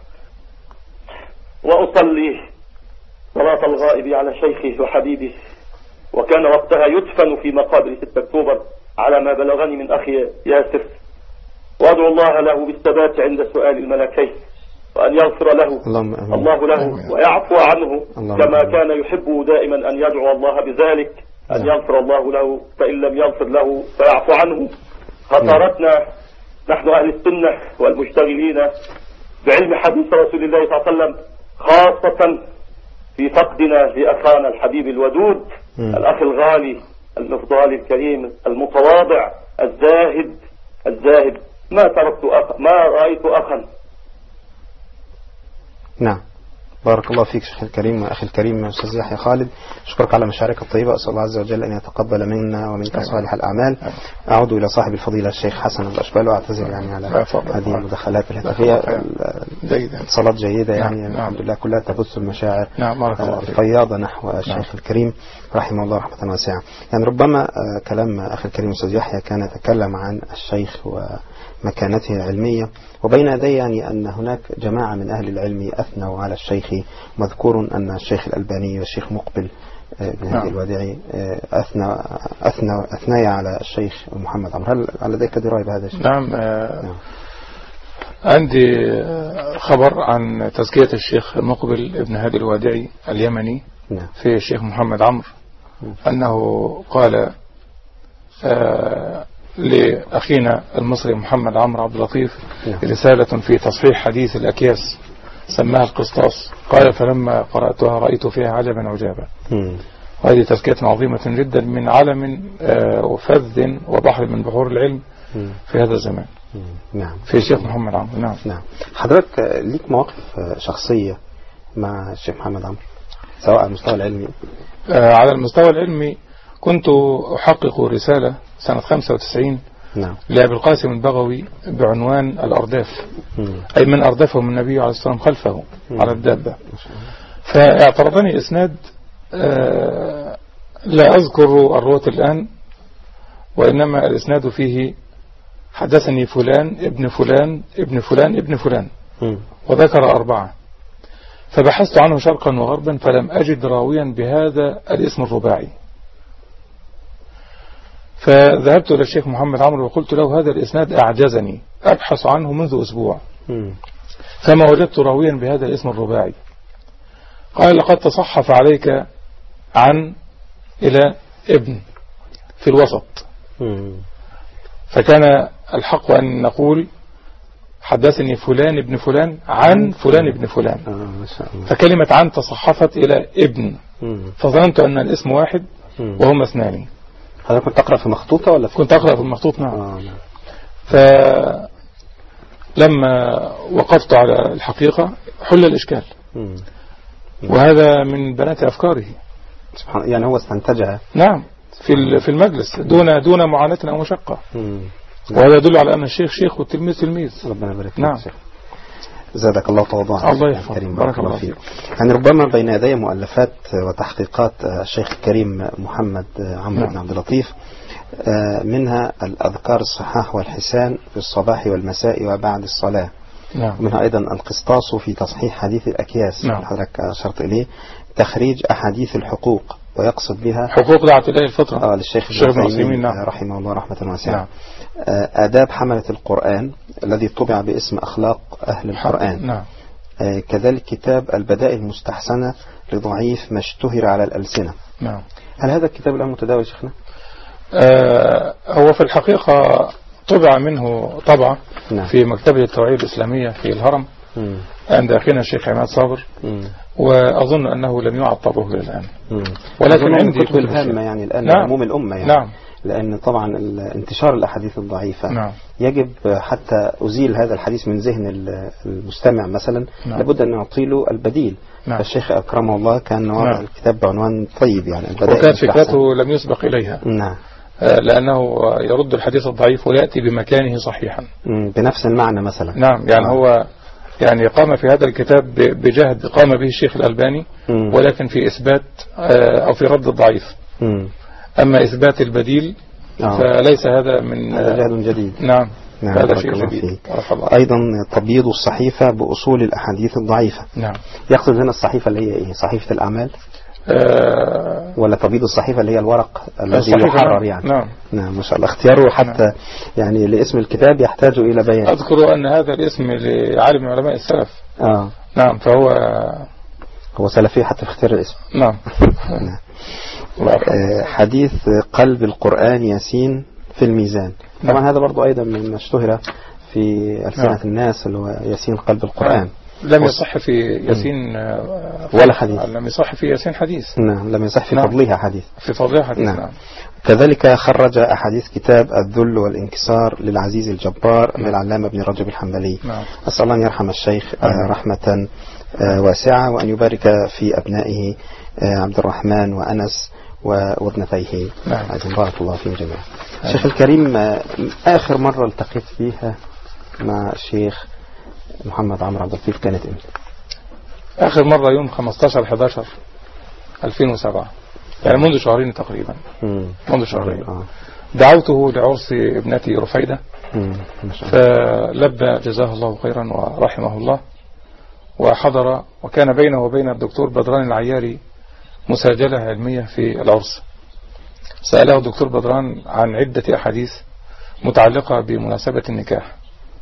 وأصلي صلاة الغائب على شيخي وحبيبي، وكان وقتها يدفن في مقابر ستة أكتوبر على ما بلغني من أخي ياسر، وأدعو الله له بالثبات عند سؤال الملكين، وأن يغفر له الله له ويعفو عنه كما كان يحب دائما أن يدعو الله بذلك، أن يغفر الله له، فإن لم يغفر له فيعفو عنه. خطرتنا نحن أهل السنة والمشتغلين بعلم حديث رسول الله صلى الله عليه وسلم، خاصة في فقدنا لأخانا الحبيب الودود الأخ الغالي المفضال الكريم المتواضع الزاهد الزاهد ما تركت أخ ما رأيت أخا. نعم. بارك الله فيك شيخ الكريم وأخي الكريم أستاذ يحيى خالد، أشكرك على مشاركك الطيبة، أسأل الله عز وجل أن يتقبل منا ومنك صالح الأعمال. أعود إلى صاحب الفضيلة الشيخ حسن الأشبال وأعتذر يعني على هذه المداخلات الهاتفية. اتصالات جيدة يعني الحمد لله كلها تبث المشاعر الفياضة نحو الشيخ الكريم رحمه الله رحمة واسعة. يعني ربما كلام أخي الكريم أستاذ يحيى كان يتكلم عن الشيخ ومكانته العلمية، وبين يدي يعني أن هناك جماعة من أهل العلم أثنوا على الشيخ، مذكور أن الشيخ الألباني والشيخ مقبل بن هادي الوادعي أثنى أثنى أثنيا على الشيخ محمد عمرو. هل لديك دراية بهذا الشيء؟ نعم. نعم. عندي خبر عن تزكية الشيخ مقبل ابن هادي الوادعي اليمني نعم. في الشيخ محمد عمرو أنه قال آه لأخينا المصري محمد عمرو عبد اللطيف نعم. رسالة في تصحيح حديث الأكياس سماها القسطاس، قال فلما قرأتها رأيت فيها عجبا عجابا. وهذه تزكية عظيمة جدا من علم آه وفذ وبحر من بحور العلم مم. في هذا الزمان. نعم. في الشيخ محمد عمرو. نعم. نعم. حضرتك ليك مواقف شخصية مع الشيخ محمد عمرو سواء على المستوى العلمي؟ آه على المستوى العلمي كنت أحقق رسالة سنة خمسة وتسعين نعم. لأبي القاسم البغوي بعنوان الأرداف، مم. أي من أردفه من النبي عليه الصلاة والسلام خلفه مم. على الدابة. فاعترضني إسناد آه لا أذكر الرواة الآن، وإنما الإسناد فيه حدثني فلان ابن فلان ابن فلان ابن فلان مم. وذكر أربعة، فبحثت عنه شرقا وغربا فلم أجد راويا بهذا الاسم الرباعي، فذهبت إلى الشيخ محمد عمرو وقلت له هذا الإسناد أعجزني، أبحث عنه منذ أسبوع فما وجدت راويا بهذا الاسم الرباعي. قال لقد تصحف عليك عن إلى ابن في الوسط، فكان الحق أن نقول حدثني فلان ابن فلان عن فلان ابن فلان، فكلمة عن تصحفت إلى ابن، فظننت أن الاسم واحد وهم اثنان. هذا كنت تقرأ في مخطوطة ولا في كنت أقرأ في المخطوط؟ نعم. آه نعم. فلما وقفت على الحقيقة حل الإشكال، مم. وهذا من بنات أفكاره سبحان، يعني هو استنتجها نعم في في المجلس دون دون معاناة أو مشقة، وهذا يدل على أن الشيخ شيخ والتلميذ تلميذ. ربنا يبارك فيك. نعم. زادك الله تواضعا. الله يحفظك. بارك الله فيك. يعني ربما بين يدي مؤلفات وتحقيقات الشيخ الكريم محمد عمرو نعم. بن عبد اللطيف، منها الأذكار الصحاح والحسان في الصباح والمساء وبعد الصلاة، نعم. منها أيضا القسطاس في تصحيح حديث الأكياس، نعم. حضرتك أشرت إليه، تخريج أحاديث الحقوق ويقصد بها حقوق دعت إليه الفطرة آه للشيخ ابن عثيمين نعم. رحمه الله رحمة واسعة، نعم. آداب حملة القرآن الذي طبع باسم أخلاق أهل القرآن، نعم. آه كذلك كتاب البدائل المستحسنة لضعيف ما اشتهر على الألسنة، نعم. هل هذا الكتاب الآن متداول شيخنا؟ آه هو في الحقيقة طبع منه طبعة نعم. في مكتبة التوعية الإسلامية في الهرم، مم. عند أخينا الشيخ عماد صابر، مم. وأظن أنه لم يعد طبعه إلى الآن. مم. ولكن من عندي الكتب الهامة يعني الآن نعم. عموم الأمة يعني. نعم. لأن طبعا انتشار الأحاديث الضعيفة نعم. يجب حتى أزيل هذا الحديث من ذهن المستمع مثلا، نعم. لابد أن نعطي له البديل. نعم. فالشيخ أكرمه الله كان وضع نعم. الكتاب بعنوان طيب يعني وكانت فكرته لم يسبق إليها. نعم. لأنه يرد الحديث الضعيف ويأتي بمكانه صحيحا بنفس المعنى مثلا. نعم. يعني آه. هو يعني قام في هذا الكتاب بجهد قام به الشيخ الألباني، م. ولكن في إثبات أو في رد الضعيف. م. أما إثبات البديل آه. فليس هذا من هذا جهد جديد. نعم. نعم. هذا شيء جديد. أيضا تبييض الصحيفة بأصول الأحاديث الضعيفة. نعم. يقصد هنا الصحيفة اللي هي إيه؟ صحيفة الأعمال أه ولا تبييض الصحيفة اللي هي الورق الذي يحرر يعني. نعم. نعم ما شاء الله اختياره حتى نعم. يعني لاسم الكتاب يحتاج إلى بيان. أذكر أن هذا الاسم لعالم من علماء السلف. آه. نعم. فهو هو سلفي حتى في اختيار الاسم. نعم. نعم. حديث قلب القرآن ياسين في الميزان. طبعا نعم. هذا برضو أيضا مما اشتهر في ألسنة نعم. الناس اللي هو ياسين قلب القرآن. نعم. لم يصح في ياسين ولا حديث. لم يصح في ياسين حديث. نعم. لم يصح في نعم. فضلها حديث. في فضلها حديث. نعم. نعم. كذلك خرج أحاديث كتاب الذل والانكسار للعزيز الجبار نعم. للعلامة ابن رجب الحنبلي. نعم. أسأل الله أن يرحم الشيخ نعم. رحمة واسعة، وأن يبارك في أبنائه عبد الرحمن وأنس وابنتيه. نعم. بارك الله فيهم جميعا. الشيخ الكريم، آخر مرة التقيت فيها مع الشيخ محمد عمرو عبد اللطيف كانت امتى؟ آخر مرة يوم خمستاشر حداشر ألفين وسبعة، يعني منذ شهرين تقريبا. مم. منذ شهرين. آه. دعوته لعرس ابنتي رفيدة، فلبى جزاه الله خيرا ورحمه الله، وحضر، وكان بينه وبين الدكتور بدران العياري مساجلة علمية في العرس. سأله الدكتور بدران عن عدة أحاديث متعلقة بمناسبة النكاح،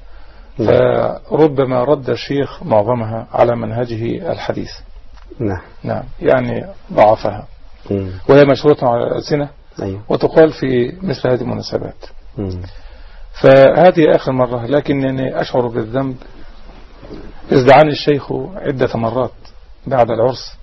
فربما رد الشيخ معظمها على منهجه الحديث. نعم. نعم. يعني ضعفها، مم. وهي مشهورة على الألسنة، أيوه. وتقال في مثل هذه المناسبات. مم. فهذه آخر مرة، لكنني أشعر بالذنب إذ دعاني الشيخ عدة مرات بعد العرس،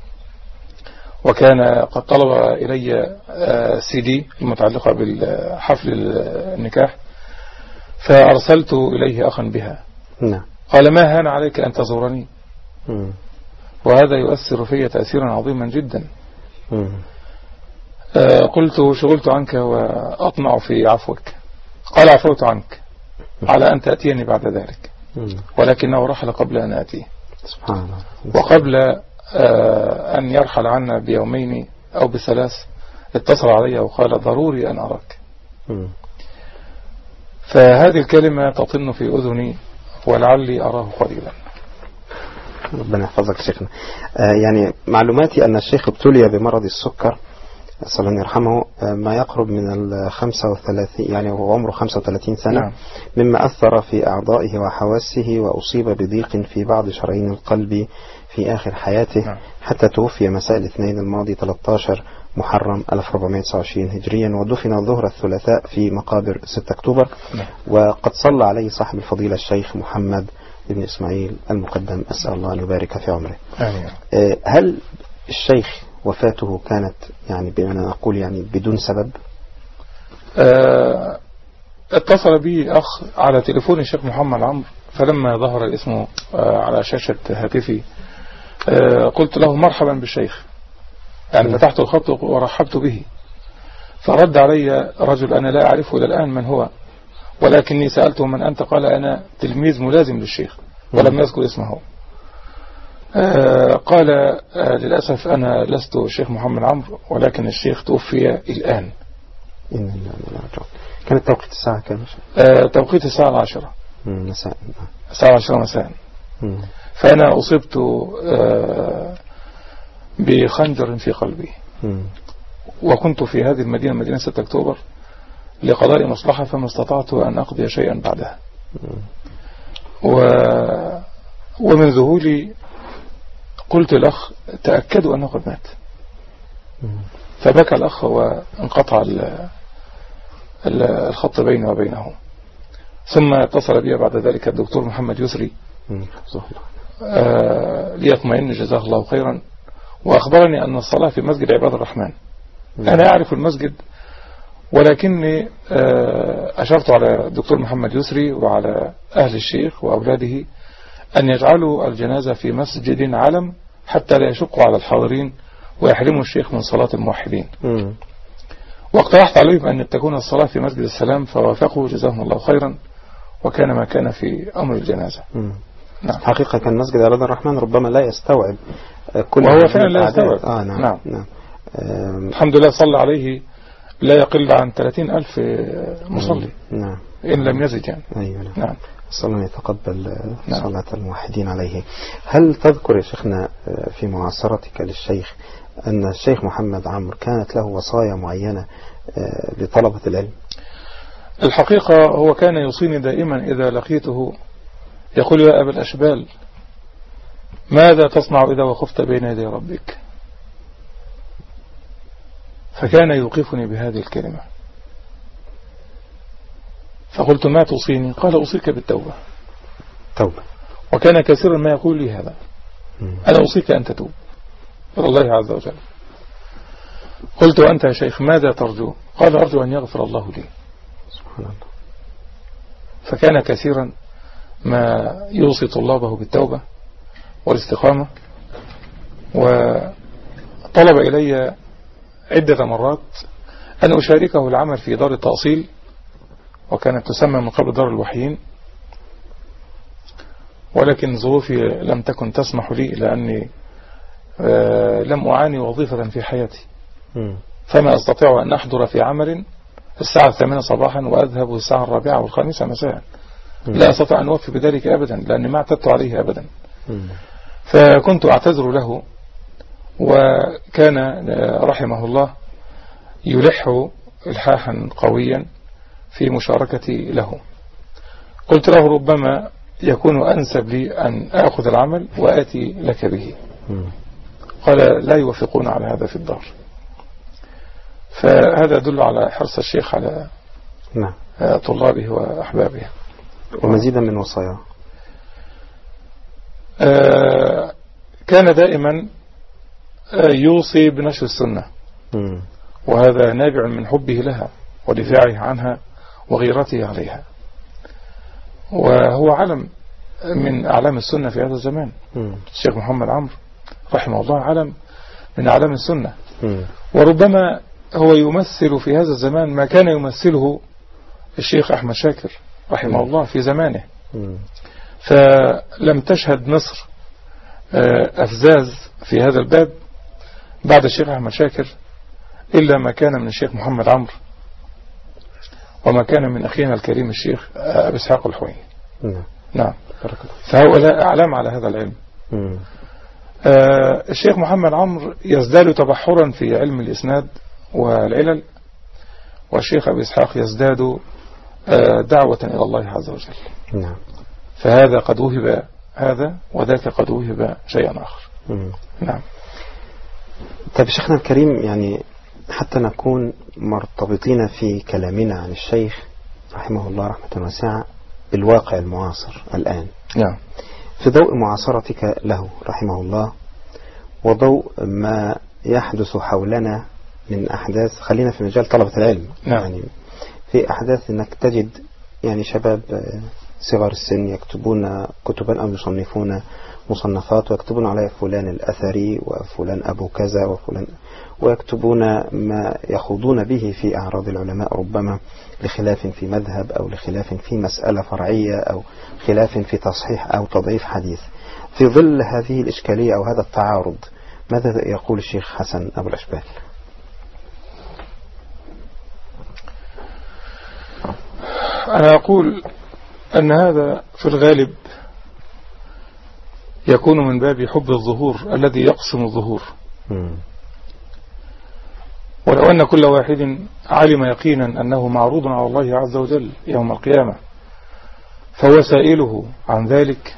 وكان قد طلب إلي سي دي المتعلقة بالحفل النكاح، فأرسلت إليه أخا بها. نعم. قال: ما هان عليك أن تزورني؟ مم. وهذا يؤثر في تأثيرا عظيما جدا. مم. قلت: شغلت عنك وأطمع في عفوك. قال: عفوت عنك على أن تأتيني بعد ذلك، ولكنه رحل قبل أن أتيه. سبحان الله. وقبل أن يرحل عنا بيومين أو بثلاث اتصل علي وقال: ضروري أن أراك. فهذه الكلمة تطن في أذني ولعلي أراه قليلا. ربنا يحفظك شيخنا. آه يعني معلوماتي أن الشيخ ابتلي بمرض السكر، صلى الله يرحمه، ما يقرب من الخمسة وثلاثين، يعني هو عمره خمسة وثلاثين سنة. نعم. مما أثر في أعضائه وحواسه، وأصيب بضيق في بعض شرايين القلب في آخر حياته. نعم. حتى توفي مساء الاثنين الماضي ثلاثة عشر محرم ألف وأربعمائة وتسعة وعشرين هجريا، ودفن ظهر الثلاثاء في مقابر ستة أكتوبر. نعم. وقد صلى عليه صاحب الفضيلة الشيخ محمد بن إسماعيل المقدم، أسأل الله أن يبارك في عمره. آمين. هل الشيخ وفاته كانت يعني بأن نقول يعني بدون سبب؟ أه اتصل بي أخ على تليفون الشيخ محمد عمرو، فلما ظهر الاسم أه على شاشة هاتفي أه قلت له: مرحبا بالشيخ. يعني م. فتحت الخط ورحبت به، فرد علي رجل أنا لا أعرفه إلى الآن من هو، ولكني سألته: من أنت؟ قال: أنا تلميذ ملازم للشيخ، ولم يذكر اسمه. آه قال: آه للأسف أنا لست الشيخ محمد عمرو، ولكن الشيخ توفي الآن. كانت توقيت الساعة كم؟ آه توقيت الساعة العاشرة مساء. الساعة العاشرة مساء. مم. فأنا أصبت آه بخنجر في قلبي. مم. وكنت في هذه المدينة، مدينة ستة أكتوبر، لقضاء مصلحة، فما استطعت أن أقضي شيئا بعدها. و... ومن ذهولي قلت الأخ: تأكدوا أنه قد مات. فبكى الأخ وانقطع الخط بيني وبينه. ثم اتصل بي بعد ذلك الدكتور محمد يسري آه ليطمئن جزاه الله خيرا، وأخبرني أن الصلاة في مسجد عباد الرحمن. أنا أعرف المسجد، ولكني أشرت على الدكتور محمد يسري وعلى أهل الشيخ وأولاده أن يجعلوا الجنازة في مسجد علم حتى لا يشقوا على الحاضرين ويحرموا الشيخ من صلاة الموحدين. م. واقترحت عليهم أن تكون الصلاة في مسجد السلام، فوافقوا جزاهم الله خيرا، وكان ما كان في أمر الجنازة. نعم. حقيقة كان مسجد عباد الرحمن ربما لا يستوعب كل، وهو فعلا لا يستوعب. آه نعم. نعم. نعم. الحمد لله صلى عليه لا يقل عن ثلاثين ألف مصلي. نعم. إن لم يزد يعني. أيوة. نعم. نعم. صلى الله يتقبل نعم. صلاة الموحدين عليه. هل تذكر يا شيخنا في معاصرتك للشيخ أن الشيخ محمد عمرو كانت له وصايا معينة لطلبة العلم؟ الحقيقة هو كان يوصيني دائما إذا لقيته يقول: يا أبا الأشبال، ماذا تصنع إذا وقفت بين يدي ربك؟ فكان يوقفني بهذه الكلمة، فقلت: ما توصيني؟ قال: أوصيك بالتوبة. توبة. وكان كثيرا ما يقول لي هذا: أنا أوصيك أن تتوب إلى الله عز وجل. قلت: وأنت يا شيخ ماذا ترجو؟ قال: أرجو أن يغفر الله لي. سبحان الله. فكان كثيرا ما يوصي طلابه بالتوبة والاستقامة، وطلب إلي عدة مرات أن أشاركه العمل في دار التأصيل، وكانت تسمى من قبل دار الوحيين، ولكن ظروفي لم تكن تسمح لي، لأني لم أعاني وظيفة في حياتي، فما أستطيع أن أحضر في عمل الساعة الثامنة صباحا وأذهب الساعة الرابعة والخامسة مساء. لا أستطيع أن أوفي بذلك أبدا، لأني ما اعتدت عليه أبدا. فكنت أعتذر له، وكان رحمه الله يلح إلحاحا قويا في مشاركتي له. قلت له: ربما يكون أنسب لي أن أخذ العمل وآتي لك به. قال: لا يوافقون على هذا في الدار. فهذا يدل على حرص الشيخ على نعم. طلابه وأحبابه. ومزيدا من وصايا، كان دائما يوصي بنشر السنة، وهذا نابع من حبه لها ودفاعه عنها وغيرته عليها، وهو علم من أعلام السنة في هذا الزمان. الشيخ محمد عمرو رحمه الله علم من أعلام السنة، وربما هو يمثل في هذا الزمان ما كان يمثله الشيخ أحمد شاكر رحمه الله في زمانه. فلم تشهد مصر أفزاز في هذا الباب بعد الشيخ أحمد شاكر إلا ما كان من الشيخ محمد عمرو، وما كان من أخينا الكريم الشيخ أبي إسحاق الحويني. نعم. فهؤلاء أعلام على هذا العلم. آه الشيخ محمد عمرو يزداد تبحرا في علم الإسناد والعلل، والشيخ أبي إسحاق يزداد آه دعوة إلى الله عز وجل. نعم. فهذا قد وهب هذا، وذاك قد وهب شيئا آخر. مم. نعم. طيب شيخنا الكريم، يعني حتى نكون مرتبطين في كلامنا عن الشيخ رحمه الله رحمة واسعة بالواقع المعاصر الآن. نعم. في ضوء معاصرتك له رحمه الله، وضوء ما يحدث حولنا من أحداث، خلينا في مجال طلبة العلم. نعم. يعني في أحداث أنك تجد يعني شباب صغار السن يكتبون كتبا أو يصنفون مصنفات، ويكتبون على فلان الأثري وفلان أبو كذا وفلان، ويكتبون ما يخوضون به في أعراض العلماء، ربما لخلاف في مذهب أو لخلاف في مسألة فرعية أو خلاف في تصحيح أو تضعيف حديث. في ظل هذه الإشكالية أو هذا التعارض، ماذا يقول الشيخ حسن أبو الأشبال؟ أنا أقول أن هذا في الغالب يكون من باب حب الظهور الذي يقسم الظهور. ولو أن كل واحد علم يقينا أنه معروض على الله عز وجل يوم القيامة، فهو سائله عن ذلك،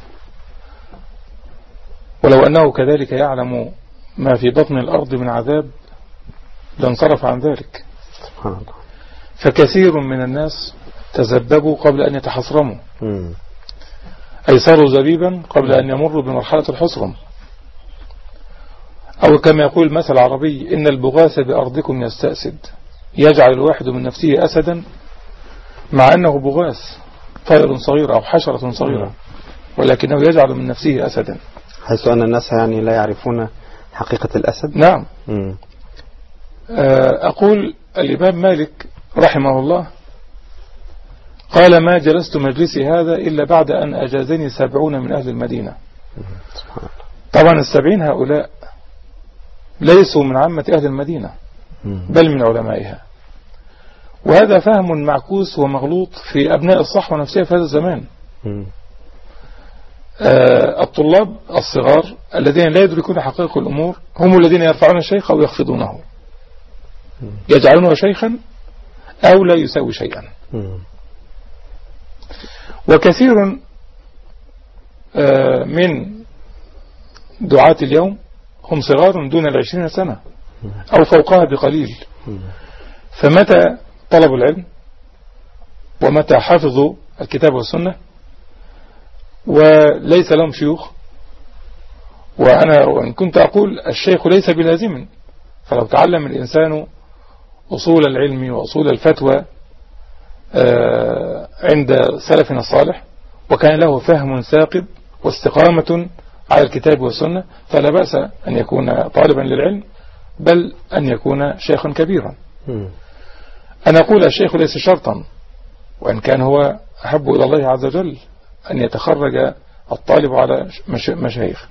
ولو أنه كذلك يعلم ما في بطن الأرض من عذاب لانصرف عن ذلك. سبحان الله. فكثير من الناس تذبذبوا قبل أن يتحصرموا. أي صاروا زبيبا قبل أن يمروا بمرحلة الحصرم. أو كما يقول المثل العربي: إن البغاث بأرضكم يستأسد، يجعل الواحد من نفسه أسدا مع أنه بغاث طائر صغير أو حشرة صغيرة، ولكنه يجعل من نفسه أسدا، حيث أن الناس يعني لا يعرفون حقيقة الأسد. نعم. مم. أقول الإمام مالك رحمه الله قال: ما جلست مجلسي هذا إلا بعد أن أجازني سبعون من أهل المدينة. طبعا السبعين هؤلاء ليسوا من عامة أهل المدينة بل من علمائها، وهذا فهم معكوس ومغلوط في أبناء الصحوة نفسها في هذا الزمان. آه الطلاب الصغار الذين لا يدركون حقائق الأمور هم الذين يرفعون الشيخ أو يخفضونه، يجعلونه شيخا أو لا يساوي شيئا. وكثير آه من دعاة اليوم هم صغار دون العشرين سنة أو فوقها بقليل، فمتى طلبوا العلم ومتى حفظوا الكتاب والسنة وليس لهم شيوخ، وأنا وإن كنت أقول الشيخ ليس بلازم، فلو تعلم الإنسان أصول العلم وأصول الفتوى عند سلفنا الصالح وكان له فهم ثاقب واستقامة على الكتاب والسنة فلا بأس أن يكون طالبا للعلم، بل أن يكون شيخا كبيرا. أنا أقول الشيخ ليس شرطا، وإن كان هو أحب إلى الله عز وجل أن يتخرج الطالب على مشايخ،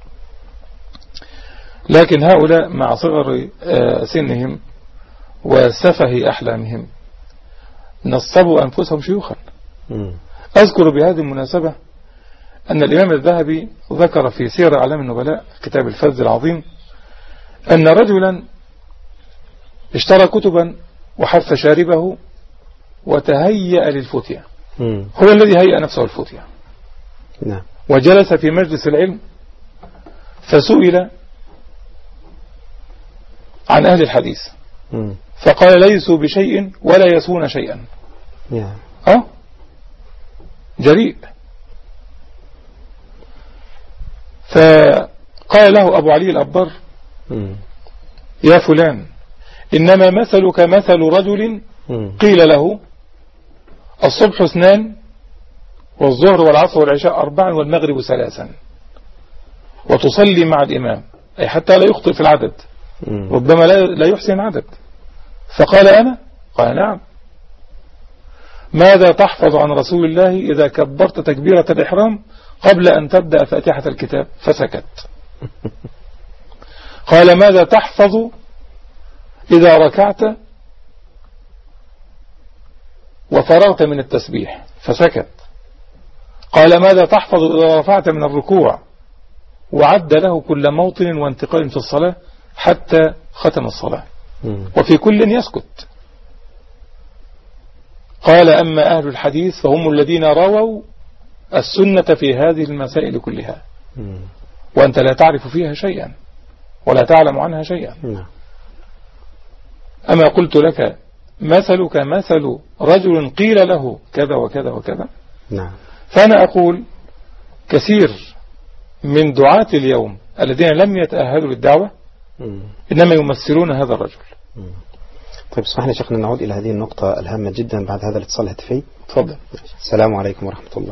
لكن هؤلاء مع صغر سنهم وسفه أحلامهم نصبوا أنفسهم شيوخا. أذكر بهذه المناسبة أن الإمام الذهبي ذكر في سير أعلام النبلاء كتاب الفذ العظيم أن رجلا اشترى كتبا وحف شاربه وتهيأ للفتية، هو الذي هيأ نفسه الفتية، وجلس في مجلس العلم فسئل عن أهل الحديث فقال: ليسوا بشيء ولا يسون شيئا. أه جريء. فقال له أبو علي الأبر: يا فلان، إنما مثلك مثل رجل قيل له الصبح اثنان والظهر والعصر والعشاء أربعا والمغرب ثلاثا، وتصلي مع الإمام، أي حتى لا يخطئ في العدد، ربما لا يحسن عدد. فقال: أنا؟ قال: نعم. ماذا تحفظ عن رسول الله إذا كبرت تكبيرة الإحرام قبل أن تبدأ فاتحة الكتاب؟ فسكت. قال: ماذا تحفظ إذا ركعت وفرغت من التسبيح؟ فسكت. قال: ماذا تحفظ إذا رفعت من الركوع؟ وعد له كل موطن وانتقال في الصلاة حتى ختم الصلاة، وفي كل يسكت. قال: أما أهل الحديث فهم الذين رووا السنة في هذه المسائل كلها، وأنت لا تعرف فيها شيئا ولا تعلم عنها شيئا. أما قلت لك مثلك مثل رجل قيل له كذا وكذا وكذا. فأنا أقول كثير من دعاة اليوم الذين لم يتأهلوا للدعوة إنما يمثلون هذا الرجل. طيب اسمح لي شيخنا نعود إلى هذه النقطة الهامة جدا بعد هذا الاتصال الهاتفي. تفضل. السلام عليكم ورحمة الله.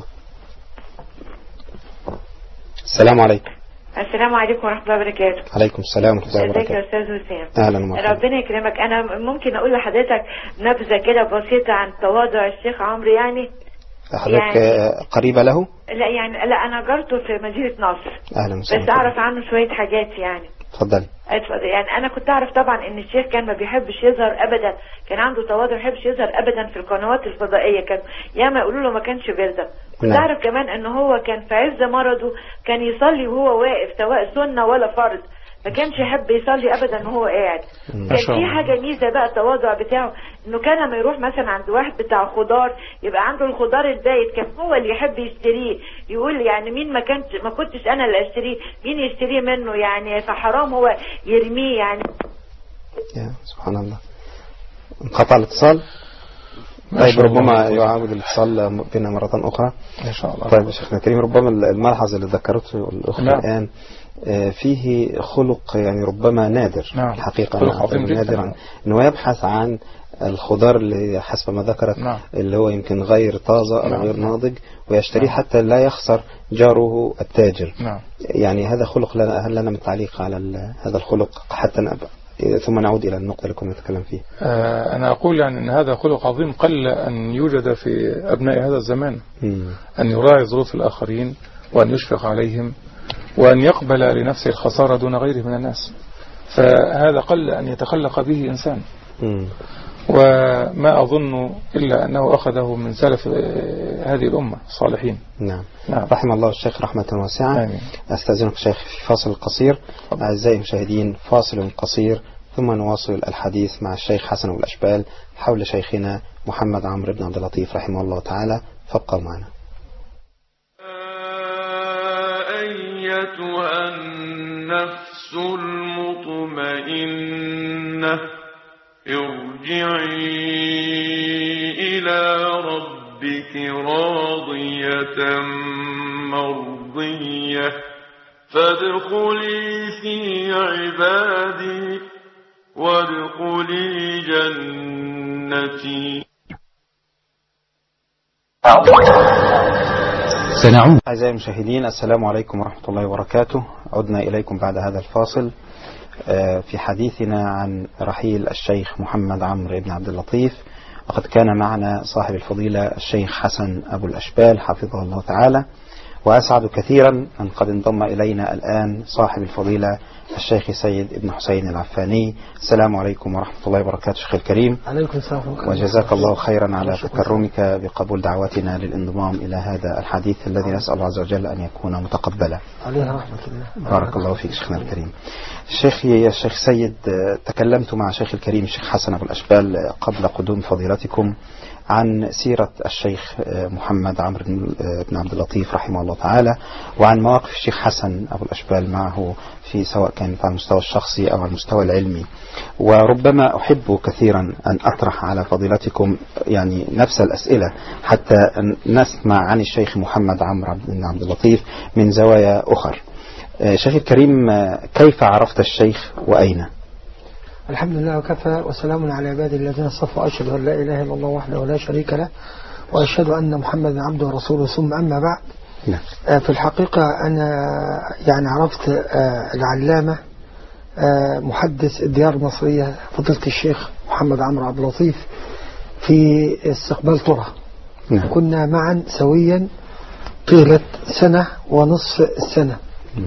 السلام عليكم. السلام عليكم ورحمة الله وبركاته. عليكم السلام ورحمة الله وبركاته. ازيك يا أستاذ حسام؟ أهلا ومرحبا. ربنا يكرمك. أنا ممكن أقول لحضرتك نبذة كده بسيطة عن تواضع الشيخ عمرو؟ يعني حضرتك يعني قريبة له؟ لا يعني لا، أنا جارته في مدينة نصر. أهلا وسهلا. بس أعرف عنه شوية حاجات يعني. اتفضلي. اتفضل. يعني أنا كنت أعرف طبعا إن الشيخ كان ما بيحبش يظهر أبدا، كان عنده تواضع، ما بيحبش يظهر أبدا في القنوات الفضائية، كان ياما يقولوا له ما كانش بيرضى. كنت نعم. أعرف كمان إن هو كان في عز مرضه كان يصلي وهو واقف، سواء سنة ولا فرض، ما كانش يحب يصلي ابدا وهو قاعد. كان في حاجه ميزه بقى التواضع بتاعه، انه كان لما يروح مثلا عند واحد بتاع خضار يبقى عنده الخضار البايت كان هو اللي يحب يشتريه، يقول يعني مين ما كانش ما كنتش انا اللي اشتريه، مين يشتريه منه يعني، فحرام هو يرميه يعني. يا سبحان الله. انقطع الاتصال. طيب ربما يعاود الاتصال بنا مرة أخرى إن شاء الله. طيب شيخنا الكريم، ربما الملحظ اللي ذكرته الأخت نعم. الآن فيه خلق يعني ربما نادر. نعم. الحقيقة خلق عظيم نادرا أنه يبحث عن الخضار اللي حسب ما ذكرت. نعم. اللي هو يمكن غير طازة أو نعم. غير ناضج ويشتري. نعم. حتى لا يخسر جاره التاجر. نعم. يعني هذا خلق لنا. هل لنا من تعليق على هذا الخلق حتى نبقى ثم نعود إلى النقطة اللي كنا نتكلم فيها؟ آه أنا أقول يعني أن هذا خلق عظيم قل أن يوجد في أبناء هذا الزمان. مم. أن يراعي ظروف الآخرين وأن يشفق عليهم وأن يقبل لنفسه الخسارة دون غيره من الناس. فهذا قل أن يتخلق به إنسان. مم. وما أظن إلا أنه أخذه من سلف هذه الأمة الصالحين. نعم. نعم. رحم الله الشيخ رحمة واسعة. آمين. أستأذنك الشيخ في فاصل قصير. أعزائي المشاهدين، فاصل قصير ثم نواصل الحديث مع الشيخ حسن أبو الأشبال حول شيخنا محمد عمرو بن عبد اللطيف رحمه الله تعالى. فابقوا معنا. أيتها النفس المطمئنة ارجعي إلى ربك راضية مرضية فادخلي في عبادي وادخلي جنتي. سنعود. أعزائي المشاهدين، السلام عليكم ورحمة الله وبركاته. عدنا إليكم بعد هذا الفاصل في حديثنا عن رحيل الشيخ محمد عمرو بن عبد اللطيف. وقد كان معنا صاحب الفضيلة الشيخ حسن أبو الأشبال حفظه الله تعالى. وأسعد كثيرا أن قد انضم إلينا الآن صاحب الفضيلة الشيخ سيد ابن حسين العفاني. السلام عليكم ورحمة الله وبركاته شيخ الكريم. عليكم السلام. وجزاك الله خيرا على تكرمك بقبول دعوتنا للانضمام إلى هذا الحديث الذي نسأل الله عز وجل أن يكون متقبلا. عليها رحمة الله. بارك الله فيك شيخنا الكريم. الشيخ يا شيخ سيد، تكلمت مع شيخ الكريم الشيخ حسن أبو الأشبال قبل قدوم فضيلتكم عن سيرة الشيخ محمد عمرو بن عبد اللطيف رحمه الله تعالى، وعن مواقف الشيخ حسن أبو الأشبال معه في سواء كانت على المستوى الشخصي أو على المستوى العلمي. وربما أحب كثيرا أن أطرح على فضيلتكم يعني نفس الأسئلة حتى نسمع عن الشيخ محمد عمرو بن عبد اللطيف من زوايا أخر. شيخ الكريم، كيف عرفت الشيخ وأين؟ الحمد لله وكفى وسلام على عباده الذين اصطفى. أشهد أن لا إله إلا الله وحده ولا شريك له وأشهد أن محمدا عبده ورسوله. ثم أما بعد. نعم. في الحقيقة أنا يعني عرفت العلامة محدث الديار المصرية فضيلة الشيخ محمد عمرو عبد اللطيف في استقبال طرة. نعم. كنا معا سويا طيلة سنة ونصف السنة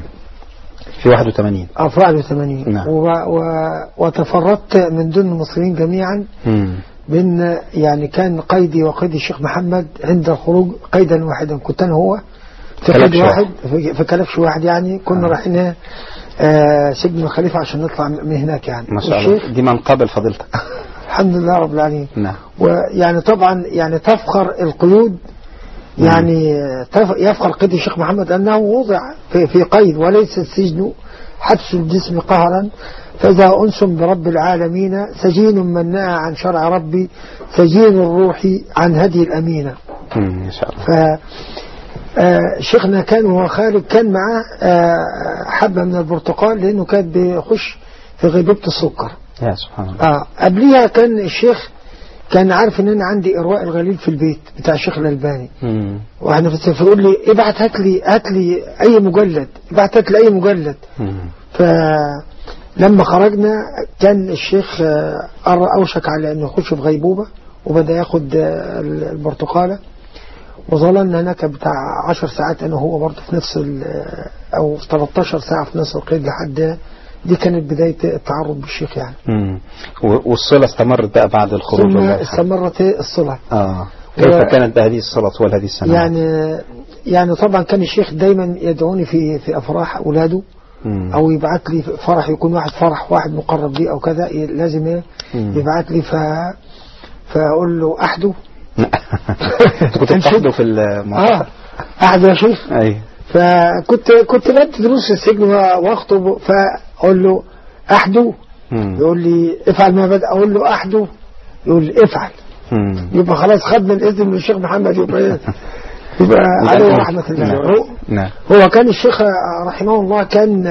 في واحد وثمانين. اه في واحد وثمانين. نعم. و... و... وتفردت من دون المصريين جميعا. مم. بين يعني كان قيدي وقيد الشيخ محمد عند الخروج قيدا واحدا. كنت انا هو في قيد واحد في, في كلبش واحد. يعني كنا آه. رايحين آه سجن الخليفة عشان نطلع من هناك. يعني ما شاء الله دي منقبل فضيلتك. الحمد لله رب العالمين. نعم. ويعني طبعا يعني تفخر القيود يعني يفخر قيد الشيخ محمد أنه وضع في, في قيد وليس السجن حبس الجسم قهرا. فإذا أنس برب العالمين سجين من نأى عن شرع ربي سجين الروح عن هدي الأمينة. ما شاء الله. فشيخنا كان وهو خارج كان معاه حبة من البرتقال لأنه كان بيخش في غيبوبة السكر. يا سبحان الله. آه قبليها كان الشيخ كان عارف ان انا عندي إرواء الغليل في البيت بتاع الشيخ الألباني. مم. واحنا في السفر يقول لي ابعت هات لي هات لي اي مجلد ابعت هات لي اي مجلد. مم. فلما خرجنا كان الشيخ اوشك على انه يخش في غيبوبة وبدأ ياخد البرتقالة. وظللنا هناك بتاع عشر ساعات انا وهو برضه في نفس او ثلاثة عشر ساعة في نفس القيد لحد دي كانت بداية التعرض بالشيخ يعني. امم والصلة استمرت بقى بعد الخروج؟ ثم استمرت الصلة. اه كيف و... كانت بهذه الصلة طوال هذه السنة؟ يعني يعني طبعا كان الشيخ دايما يدعوني في في أفراح أولاده. مم. أو يبعت لي فرح يكون واحد فرح واحد مقرب لي أو كذا لازم يبعت لي ف فأقول له أحدو. كنت بتحدو في المعركة؟ اه أحدو يا شيخ. أي. فكنت كنت بدي دروس في السجن واخطب فاقول له احدو. مم. يقول لي افعل ما بدأ. اقول له احدو يقول لي افعل. مم. يبقى خلاص خدنا الإذن من الشيخ محمد، يبقى يبقى عليه رحمة الله. نعم. هو كان الشيخ رحمه الله كان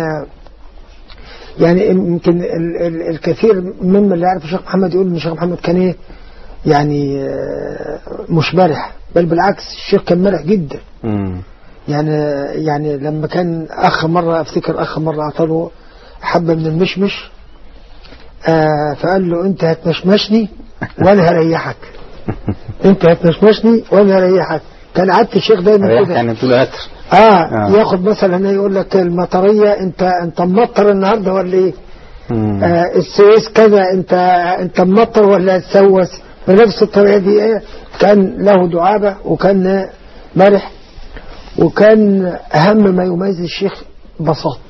يعني يمكن الكثير ممن اللي يعرف الشيخ محمد يقول ان الشيخ محمد كان ايه يعني مش مرح، بل بالعكس الشيخ كان مرح جدا. مم. يعني يعني لما كان اخ مره افتكر اخ مره اعطاه حبه من المشمش آه فقال له انت هتمشمشني وانا هريحك، انت هتمشمشني وانا هريحك. كان عادة الشيخ دايما كده يعني طول عطر آه, اه ياخد مثلا يقول لك المطريه انت انت ممطر النهارده ولا ايه؟ آه السويس كذا انت انت ممطر ولا هتسوس؟ بنفس الطريقه دي ايه. كان له دعابه وكان مرح، وكان اهم ما يميز الشيخ بساطته.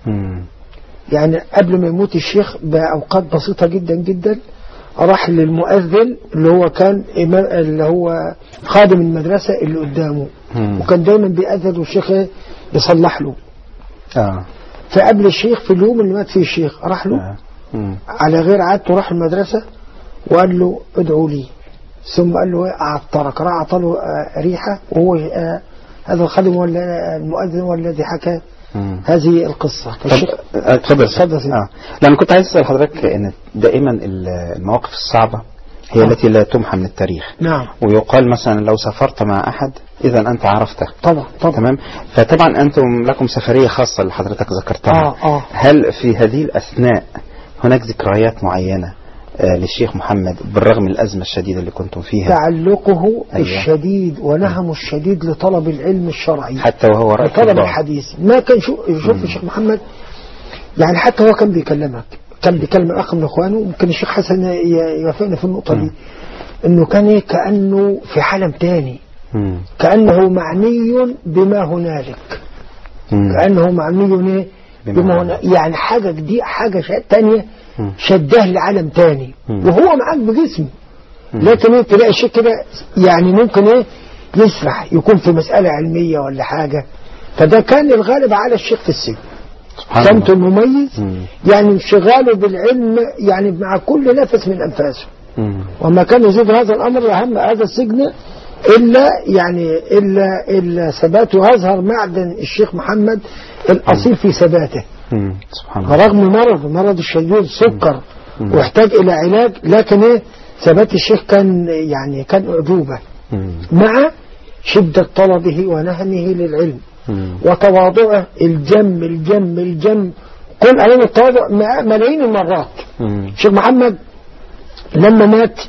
يعني قبل ما يموت الشيخ باوقات بسيطه جدا جدا راح للمؤذن اللي هو كان اللي هو خادم المدرسة اللي قدامه، مم. وكان دايما بيأذن والشيخ يصلح له. آه. فقبل الشيخ في اليوم اللي مات فيه الشيخ راح له آه. على غير عادته، راح المدرسة وقال له ادعوا لي، ثم قال له اعطرك، راح اعطله آه ريحة، وهو آه هذا الخادم ولا المؤذن ولا الذي حكى مم. هذه القصة. اتفضل. اه لأن كنت عايز اسال حضرتك ان دائما المواقف الصعبة هي آه. التي لا تمحى من التاريخ. نعم. ويقال مثلا لو سافرت مع احد اذا انت عرفته. طبعا طبعا. تمام. فطبعا انتم لكم سفرية خاصة اللي حضرتك ذكرتها. آه آه. هل في هذه الاثناء هناك ذكريات معينة آه للشيخ محمد بالرغم من الأزمة الشديدة اللي كنتم فيها؟ تعلقه أيوة. الشديد ونهمه الشديد لطلب العلم الشرعي حتى وهو رأي لطلب الحديث. ما كان شو يشوف الشيخ محمد يعني حتى هو كان بيكلمك، كان بيكلم أخ من إخوانه، ممكن الشيخ حسن يوافقنا في النقطة دي، إنه كان إيه كأنه في عالم تاني، مم. كأنه معني بما هنالك، مم. كأنه معني إيه بما هنالك، يعني حاجة دي حاجة تانية شده لعالم تاني، مم. وهو معاك بجسم، لكن ايه تلاقي شيء كده يعني ممكن ايه يسرح، يكون في مسألة علمية ولا حاجة. فده كان الغالب على الشيخ في السجن، سمته المميز، مم. يعني انشغاله بالعلم يعني مع كل نفس من أنفاسه، مم. وما كان يزيد هذا الأمر أهم هذا السجن إلا يعني إلا إلا ثبات ويظهر معدن الشيخ محمد الأصيل في ثباته. سبحان الله. رغم مرض مرض الشديد سكر مم. واحتاج إلى علاج، لكن إيه ثبات الشيخ كان يعني كان أعجوبة مع شدة طلبه ونهمه للعلم مم. وتواضعه الجم الجم الجم قل علينا التواضع ملايين المرات. الشيخ محمد لما مات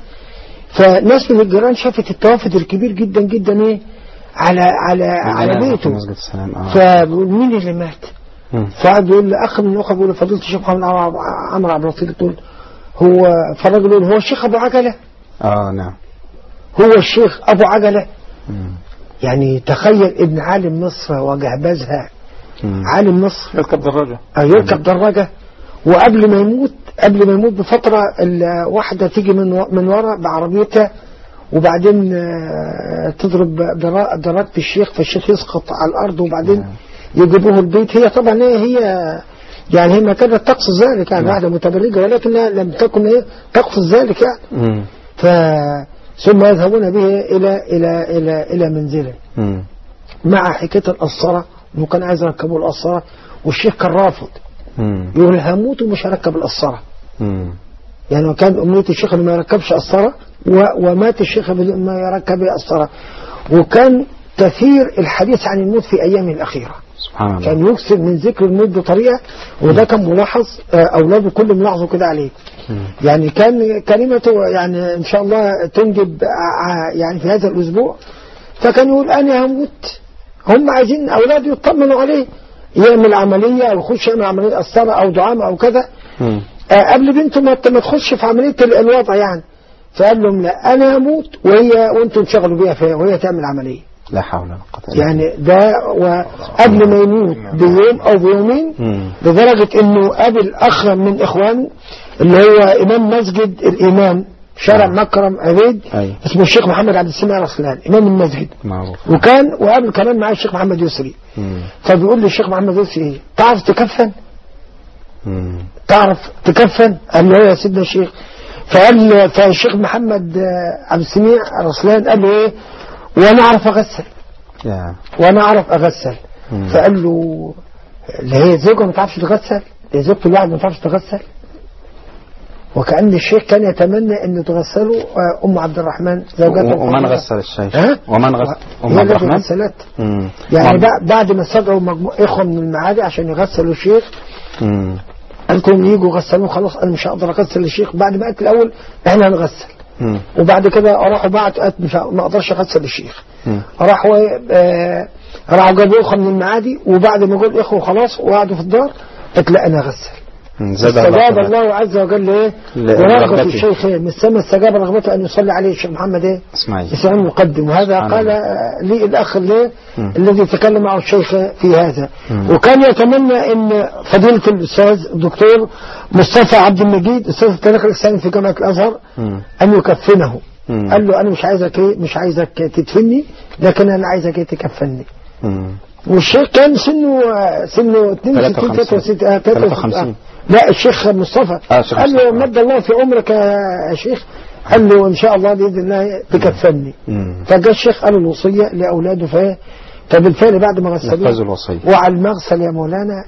فناس من الجيران شافت التوافد الكبير جدا جدا ايه على على على بيته، فبيقول مين اللي مات؟ فقعد يقول لأخ من الأخوة بيقول فضيلة الشيخ محمد عمرو عبد اللطيف، تقول هو فالراجل يقول هو الشيخ أبو عجلة؟ اه نعم هو الشيخ أبو عجلة. مم. يعني تخيل ابن عالم مصر وجهبذها، عالم مصر يركب دراجة اه يركب دراجة، وقبل ما يموت قبل ما يموت بفترة الواحدة تيجي من من ورا بعربيتها وبعدين تضرب دراجة الشيخ، فالشيخ يسقط على الأرض وبعدين يجيبوه البيت. هي طبعا هي, هي يعني هي ما كانت تقصد ذلك يعني واحدة متبرجة، ولكنها لم تكن هي تقصد ذلك يعني. ف ثم يذهبون به إلى إلى إلى إلى منزله مم. مع حكاية القصرة، إنه كان عايز يركبوا القصرة والشيخ كان رافض، يقول هموت ومش هركب القصرة. يعني كان أمنية الشيخ إنه ما يركبش قصرة، ومات الشيخ بدون ما يركب قصرة. وكان كثير الحديث عن الموت في أيامه الأخيرة، سبحان الله. كان يكثر من ذكر الموت بطريقة، وده كان ملاحظ أولاده كلهم ملاحظوا كده عليه. يعني كان كلمته يعني إن شاء الله تنجب يعني في هذا الأسبوع، فكان يقول أنا هموت، هم عايزين أولاده يطمنوا عليه، يعمل عملية أو يخش يعمل عملية قسطرة أو دعامة أو كذا آه قبل بنته ما تخش في عملية الوضع يعني. فقال لهم لا أنا هموت وهي وأنتم تشغلوا بيها فيها وهي تعمل عملية. لا حول ولا قوة إلا يعني ده وقبل ما يموت بيوم أو بيومين، لدرجة إنه قابل أخ من إخوان اللي هو إمام مسجد الإمام شارع مكرم عبيد اسمه الشيخ محمد عبد السميع الرسلان إمام المسجد معروف. وكان وقابل كمان معاه الشيخ محمد يسري. مم. فبيقول لي الشيخ محمد يسري إيه تعرف تكفن؟ مم. تعرف تكفن؟ قال له يا سيدنا الشيخ. فقال فالشيخ محمد عبد السميع رسلان قال له ايه وانا اعرف اغسل yeah. وانا اعرف اغسل مم. فقال له اللي هي زوجه ما تعرفش تغسل، زوجته الواحد ما تعرفش تغسل. وكأن الشيخ كان يتمنى أن تغسله أم عبد الرحمن زوجته. ومن غسل الشيخ؟ ها؟ ومن غسل أم عبد الرحمن؟ غسلت. يعني بعد ما استدعوا مجموعة إخوة من المعادي عشان يغسلوا الشيخ قالت لهم يجوا غسلوه، خلاص أنا مش هقدر أغسل الشيخ. بعد ما قالت الأول إحنا هنغسل، وبعد كده راحوا بعد قالت مش ما أقدرش أغسل الشيخ. راحوا آه راحوا جابوا إخوة من المعادي، وبعد ما جابوا إخوة خلاص وقعدوا في الدار قالت لا أنا أغسل. استجاب الله عز وجل ايه ورغبة الشيخ من السماء، استجاب رغبته ان يصلي عليه الشيخ محمد ايه اسماعيل اسماعيل مقدم. وهذا قال لي الاخ اللي الذي تكلم معه الشيخ في هذا. مم. وكان يتمنى ان فضيلة الاستاذ الدكتور مصطفى عبد المجيد استاذ التاريخ الاسلامي في جامعة الازهر مم. ان يكفنه. مم. قال له انا مش عايزك ايه مش عايزك تدفني، لكن انا عايزك ايه تكفني. مم. والشيخ كان سنه سنه اثنين وستين ثلاثة وخمسين. لا الشيخ مصطفى آه قال له مد الله في عمرك يا شيخ، قال له ان شاء الله باذن الله تكفلني. فجاء الشيخ قال الوصيه لاولاده، ف فبالفعل بعد ما غسلوه وعلى المغسل يا مولانا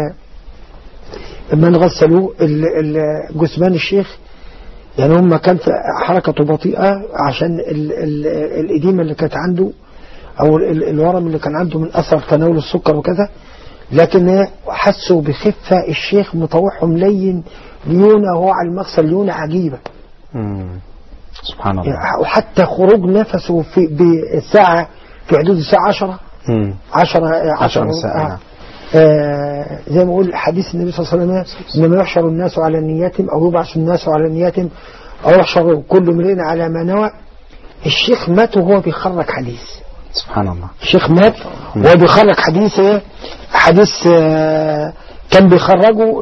من غسلوه جثمان الشيخ، يعني هم كان في حركته بطيئه عشان ال ال الاديمه اللي كانت عنده او الورم اللي كان عنده من اثر تناول السكر وكذا، لكن حسوا بخفة الشيخ مطوعهم لين ليونة وهو على المغسل ليونة عجيبة. مم. سبحان الله. وحتى خروج نفسه في بالساعة في حدود الساعة عشرة مم. عشرة عشرة مساء. آه. آه زي ما يقول حديث النبي صلى الله عليه وسلم إنما يحشر الناس على نياتهم أو يبعث الناس على نياتهم أو يحشر كل امرئ على ما نوى. الشيخ مات وهو بيخرج حديث. سبحان الله. الشيخ مات وهو بيخرج حديث حديث كان بيخرجه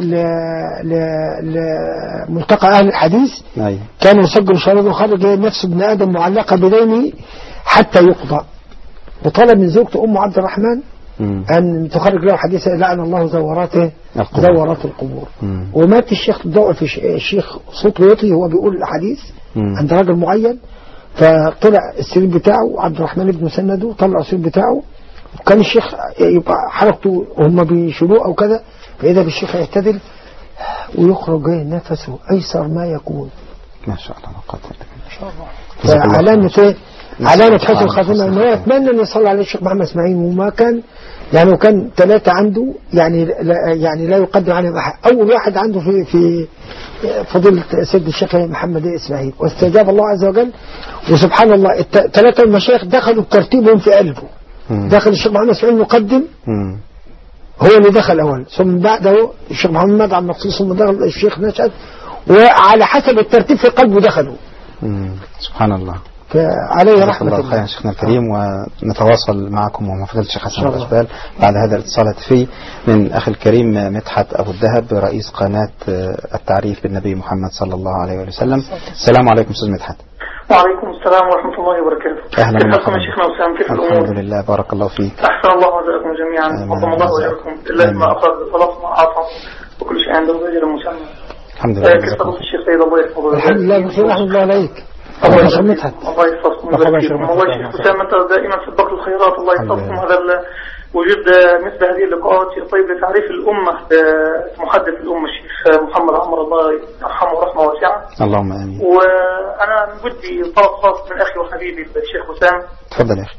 لملتقى أهل الحديث. أي. كان يسجل شريط وخرج نفس ابن آدم معلقة بدينه حتى يقضى، وطلب من زوجته أم عبد الرحمن مم. أن تخرج له حديث لعن الله زوراته القبور. زورات القبور. مم. ومات الشيخ ضعف الشيخ صوته يطي وهو بيقول الحديث مم. عند راجل معين، فطلع السرير بتاعه عبد الرحمن بن مسنده طلع السرير بتاعه، وكان الشيخ يبقى حركته وهم بيشيلوه او كذا، فاذا بالشيخ يعتدل ويخرج نفسه ايسر ما يكون. ما شاء الله قدر ما شاء الله. علامة علامة حسن الخاتمة انه يتمنى ان يصلي عليه الشيخ محمد اسماعيل، وما كان يعني وكان ثلاثة عنده يعني لا يعني لا يقدم عليهم احد. اول واحد عنده في في فضيلة سيد الشيخ محمد اسماعيل، واستجاب الله عز وجل. وسبحان الله الثلاثة المشايخ دخلوا بترتيبهم في قلبه. مم. دخل الشيخ محمد اسماعيل مقدم، مم. هو اللي دخل اول، ثم بعده الشيخ محمد عبد المقصود، ثم دخل الشيخ نشأت، وعلى حسب الترتيب في قلبه دخلوا. مم. سبحان الله. عليه رحمة الله. الله خير شيخنا الكريم، ونتواصل معكم ومع فضيلة الشيخ حسن الأشبال بعد هذا الاتصال الهاتفي من أخي الكريم مدحت أبو الذهب رئيس قناة التعريف بالنبي محمد صلى الله عليه وسلم. السلام عليكم أستاذ مدحت. وعليكم السلام ورحمة الله وبركاته. أهلا بكم يا شيخنا وسام، كيف الأمور؟ الحمد لله بارك الله فيك. أحسن الله وجزاكم جميعا، حفظ الله وإياكم. إلا ما أخذ خلاص ما أعطى وكل شيء عنده غير مسمى. الحمد لله. كيف تقول الشيخ سيد الله يحفظه؟ الحمد لله بخير، رحمة الله عليك. الله يسلمك. الله يحفظكم ويبارك فيكم. والله يا شيخ وسام أنت دائما سباق الخيرات، الله يحفظكم. هذا وجود مثل هذه اللقاءات شيء طيب لتعريف الأمة بمحدث الأمة الشيخ محمد عمر، الله يرحمه رحمة واسعة. اللهم آمين. وأنا بدي طلب خاص من أخي وحبيبي الشيخ وسام. تفضل يا أخي.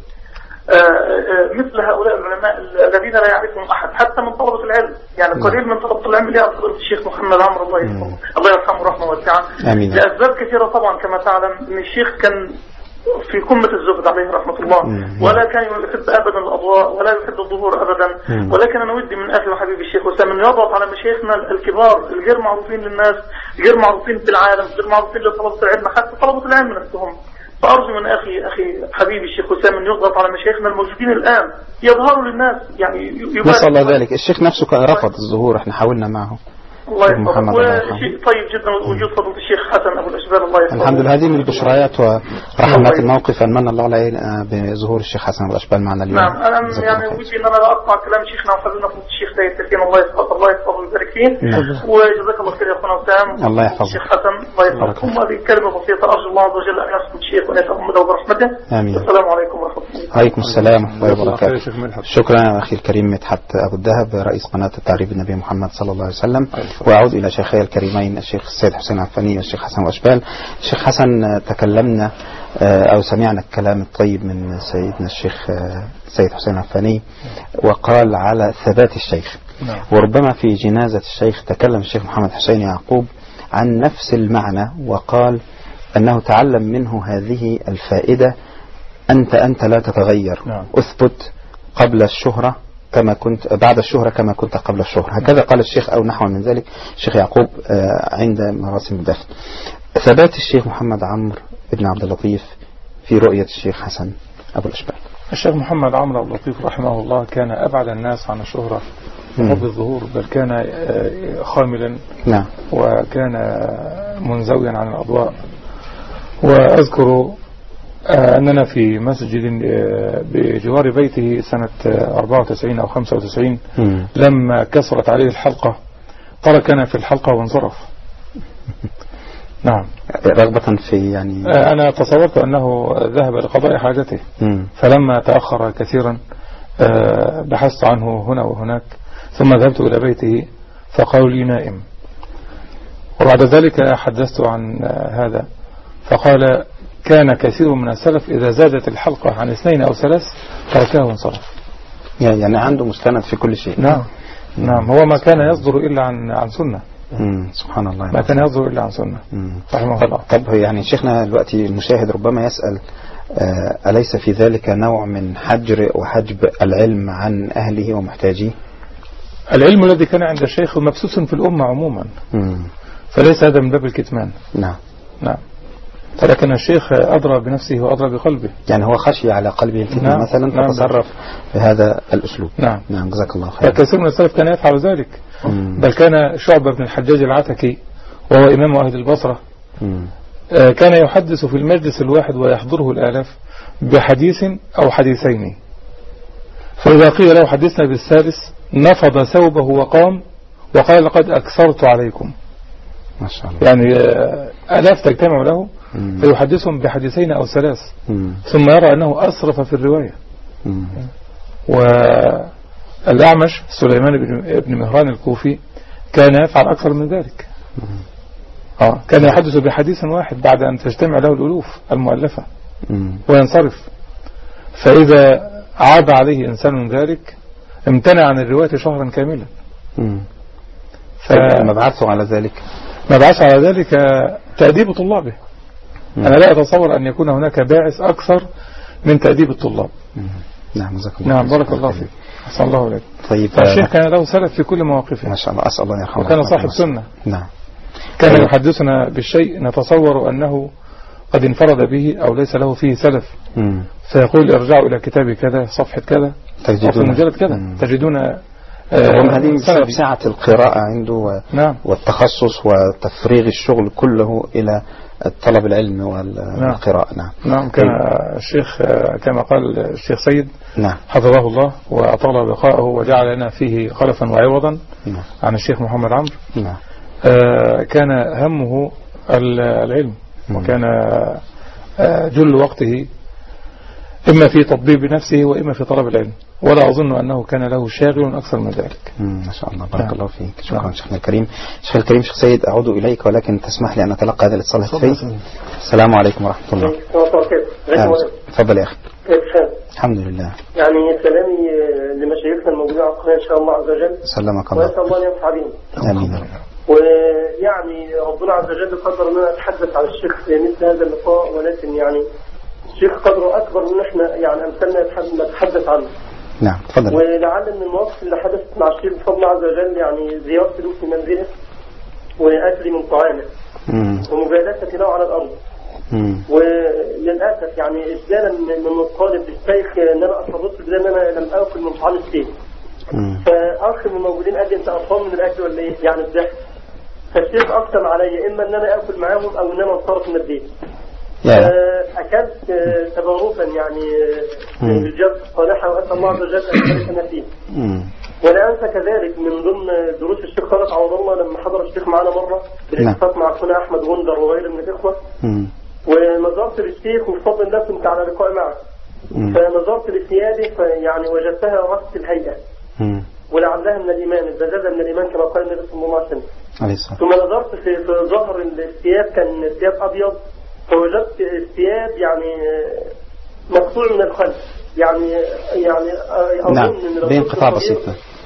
مثل هؤلاء العلماء الذين لا يعرفهم أحد حتى من طلبة العلم، يعني قليل من طلبة العلم اللي يعرف الشيخ محمد عمر الله يرحمه الله يرحمه رحمة واسعة. آمين. لأسباب كثيرة طبعا كما تعلم أن الشيخ كان في قمة الزهد عليه رحمة الله، ولا كان يحب أبدا الأضواء ولا يحب الظهور أبدا. ولكن أنا ودي من أخي وحبيبي الشيخ وسام أن يضغط على مشايخنا الكبار الغير معروفين للناس، غير معروفين في العالم، غير معروفين لطلبة العلم، حتى طلبة العلم نفسهم. فأرجو من أخي أخي حبيبي الشيخ وسام أن يضغط على مشايخنا الموجودين الآن يظهروا للناس، يعني نسأل الله ذلك. الشيخ نفسه كان رفض الظهور، احنا حاولنا معه الله يحفظك. وشيء طيب جدا وجود فضيلة الشيخ حسن أبو الأشبال الله يحفظك. الحمد لله، هذه من البشريات ورحمات الموقف أن من الله علينا بظهور الشيخ حسن أبو الأشبال معنا اليوم. نعم أنا يعني ودي أن أنا لا أقطع كلام شيخنا وحبيبنا فضيلة الشيخ سيد تركين الله يحفظك الله يحفظه ويبارك فيه. وجزاك الله خير يا أخونا وسام. الله يحفظك. الشيخ حسن الله يحفظك. ثم هذه كلمة بسيطة أرجو الله عز وجل أن يرحم الشيخ وأن يتغمده برحمته. آمين. السلام عليكم ورحمة الله. وعليكم السلام ورحمة الله وبركاته. شكرا أخي الكريم مدحت أبو الدهب رئيس قناة التعريف النبي محمد صلى الله عليه وسلم. وأعود إلى شيخي الكريمين الشيخ السيد حسين عفاني والشيخ حسن وأشبال. الشيخ حسن تكلمنا أو سمعنا الكلام الطيب من سيدنا الشيخ السيد حسين عفاني وقال على ثبات الشيخ. وربما في جنازة الشيخ تكلم الشيخ محمد حسين يعقوب عن نفس المعنى وقال أنه تعلم منه هذه الفائدة: أنت أنت لا تتغير، أثبت قبل الشهرة كما كنت بعد الشهرة كما كنت قبل الشهرة. هكذا قال الشيخ أو نحو من ذلك الشيخ يعقوب عند مراسم الدفن. ثبات الشيخ محمد عمرو بن عبد اللطيف في رؤية الشيخ حسن أبو الأشبال. الشيخ محمد عمرو عبد اللطيف رحمه الله كان أبعد الناس عن الشهرة وحب الظهور، بل كان خاملا نعم وكان منزويا عن الأضواء. وأذكر أننا في مسجد بجوار بيته سنة أربعة وتسعين أو خمسة وتسعين لما كسرت عليه الحلقة تركنا في الحلقة وانصرف. نعم رغبة في يعني أنا تصورت أنه ذهب لقضاء حاجته. مم. فلما تأخر كثيرا بحثت عنه هنا وهناك ثم ذهبت إلى بيته فقالوا لي نائم. وبعد ذلك حدثت عن هذا فقال كان كثير من السلف إذا زادت الحلقة عن اثنين أو ثلاث تركه وانصرف. يعني عنده مستند في كل شيء. نعم نعم هو ما كان يصدر إلا عن عن سنة. مم. سبحان الله ما كان يصدر إلا عن سنة. رحمه الله. طب يعني شيخنا دلوقتي المشاهد ربما يسأل آه أليس في ذلك نوع من حجر وحجب العلم عن أهله ومحتاجيه؟ العلم الذي كان عند الشيخ مبثوث في الأمة عموما. مم. فليس هذا من باب الكتمان. نعم نعم فلكن الشيخ أدرى بنفسه وأدرى بقلبه. يعني هو خشي على قلبه الفتنة نعم. مثلا فتصرف بهذا الأسلوب. نعم نعم جزاك الله خير. فكثير من السلف كان يفعل ذلك. مم. بل كان شعبة بن الحجاج العتكي وهو إمام أهل البصرة مم. كان يحدث في المجلس الواحد ويحضره الآلاف بحديث أو حديثين، فإذا قيل له حدثنا بالسادس نفض ثوبه وقام وقال لقد أكثرت عليكم. ما شاء الله. يعني آلاف تجتمع له مم. فيحدثهم بحديثين أو ثلاث مم. ثم يرى أنه أسرف في الرواية. والأعمش سليمان بن مهران الكوفي كان يفعل أكثر من ذلك. آه. كان يحدث بحديث واحد بعد أن تجتمع له الألوف المؤلفة مم. وينصرف. فإذا عاب عليه إنسان من ذلك امتنع عن الرواية شهرا كاملا. فمبعثه على ذلك مبعث على ذلك تأديب طلابه. مم. أنا لا أتصور أن يكون هناك باعث أكثر من تأديب الطلاب. مم. نعم جزاك الله. نعم بارك الله فيك. أحسن الله عليك. طيب الشيخ كان له سلف في كل مواقفه. ما شاء الله أسأل الله يرحمه. وكان صاحب سنة. نعم. كان طيب. يحدثنا بالشيء نتصور أنه قد انفرد به أو ليس له فيه سلف. مم. فيقول ارجعوا إلى كتاب كذا صفحة كذا تجدون مجلد كذا مم. تجدون آه هذه بسبب سعة القراءة عنده و... نعم. والتخصص وتفريغ الشغل كله إلى طلب العلم والقراءة. نعم. نعم كان الشيخ كما قال الشيخ سيد نعم. حفظه الله وأطال بقاءه وجعل لنا فيه خلفا وعوضا نعم. عن الشيخ محمد عمرو. نعم. آه كان همه العلم مم. وكان آه جل وقته إما في تطبيب نفسه وإما في طلب العلم، ولا أظن أنه كان له شاغل أكثر من ذلك. ما شاء الله بارك نعم. الله فيك. شكرا نعم. شيخنا الكريم. شيخ الكريم شيخ سيد أعود إليك ولكن تسمح لي أن أتلقى هذا الاتصال الهاتفي. السلام عليكم ورحمة الله. تفضل يا أخي. الحمد لله. يعني سلامي لمشايخنا الموجودين على القناة إن شاء الله عز وجل. سلمك الله. وأسأل الله أن ينفع بهم. آمين. ويعني ربنا عز وجل قدر أن أنا أتحدث عن الشيخ في مثل هذا اللقاء، ولكن يعني الشيخ قدره أكبر من إحنا يعني أمثلنا نتحدث عنه. نعم تفضل. ولعل من المواقف اللي حدثت مع الشيخ بفضل الله عز وجل يعني زيارة له في منزله وأكل من طعامه ومجالسة له على الأرض. مم. وللأسف يعني إجلالا من الطالب للشيخ أن أنا أصرت بأن أنا لم أكل من طعام الشيخ. فأخ من الموجودين قال لي أنت أطفال من الأكل ولا إيه؟ يعني الضحك. فالشيخ أقسم علي إما أن أنا أكل معاهم أو أن أنا انصرف من البيت. أكلت تبركا يعني بالجد الصالحة، وأسأل الله عز وجل أن يبارك فيه. ولا أنسى كذلك من ضمن دروس الشيخ خالد عوض الله لما حضر الشيخ معنا مرة بالاتفاق مع أخونا أحمد غندر وغيره من الإخوة، ونظرت للشيخ وبفضل الله كنت على لقاء معه، فنظرت لثيابه يعني وجدتها رأس الهيئة ولعلها من الإيمان، الزجاجة من الإيمان كما قال النبي صلى الله عليه وسلم. ثم نظرت في ظهر الثياب كان الثياب أبيض، فوجدت الثياب يعني مقطوع من الخلف، يعني يعني أظن نعم. إن بانقطاع بسيط.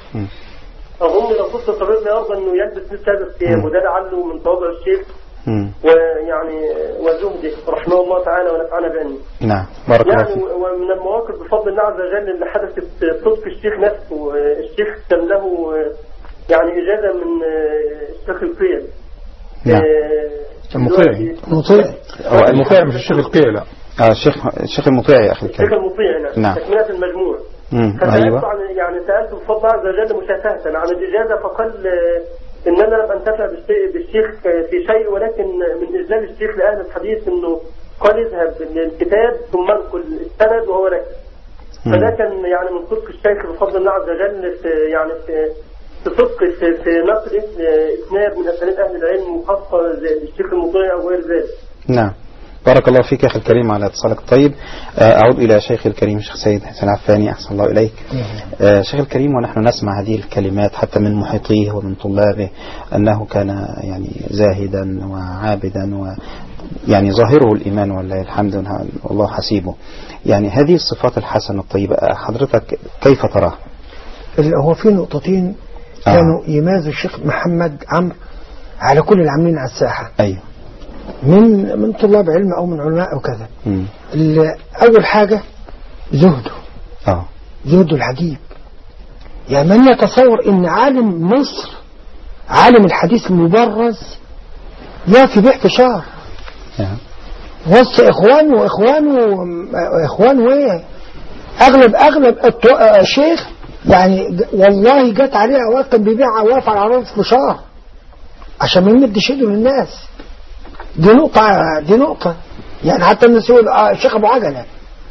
أظن لو كنت الطبيب لا يرضى إنه يلبس مثل هذا الثياب، وده لعله من تواضع الشيخ ويعني وزهده رحمه الله تعالى ونفعنا بعلمه. نعم بارك الله يعني ومن المواقف بفضل الله عز وجل اللي حدثت صدق الشيخ نفسه. الشيخ كان له يعني إجازة من الشيخ القيل. نعم. المطيعي. المطيعي. المطيعي مش الشيخ القيل، لا. اه الشيخ الشيخ المطيعي يا اخي الكريم. الشيخ المطيعي نعم. تكملة المجموع. ايوه. يعني سألته بفضل الله عز وجل مشافهة عن الإجازة، فقال إن أنا لم أنتفع بالشيخ في شيء، ولكن من إجلال الشيخ لأهل الحديث إنه قال اذهب للكتاب ثم انقل السند وهو لك. فده كان يعني من صدق الشيخ بفضل الله عز وجل في يعني في في صدق في, في نقل إسناد من أسانيد أهل العلم، وخاصة الشيخ المطيع أو غير ذلك. نعم بارك الله فيك يا أخي الكريم على اتصالك الطيب. أعود إلى شيخ الكريم الشيخ سيد حسين عفاني، أحسن الله إليك. شيخ الكريم، ونحن نسمع هذه الكلمات حتى من محيطيه ومن طلابه أنه كان يعني زاهدا وعابدا، و يعني ظاهره الإيمان والله الحمد والله حسيبه. يعني هذه الصفات الحسنة الطيبة حضرتك كيف تراها؟ هو في نقطتين كانوا آه. يمازوا الشيخ محمد عمرو على كل العاملين على الساحة. أيوه. من من طلاب علم أو من علماء أو كذا. أول حاجة زهده. آه. زهده العجيب. يعني من يتصور إن عالم مصر عالم الحديث المبرز يأتي بيع في شهر وسط إخوانه وإخوانه وإخوانه وإيه أغلب أغلب الشيخ يعني والله جت عليه أوقات كان بيبيع عواف على عرض في شهر عشان ما يمدش ايده للناس. دي نقطة دي نقطة يعني حتى الناس يقول الشيخ أبو عجلة.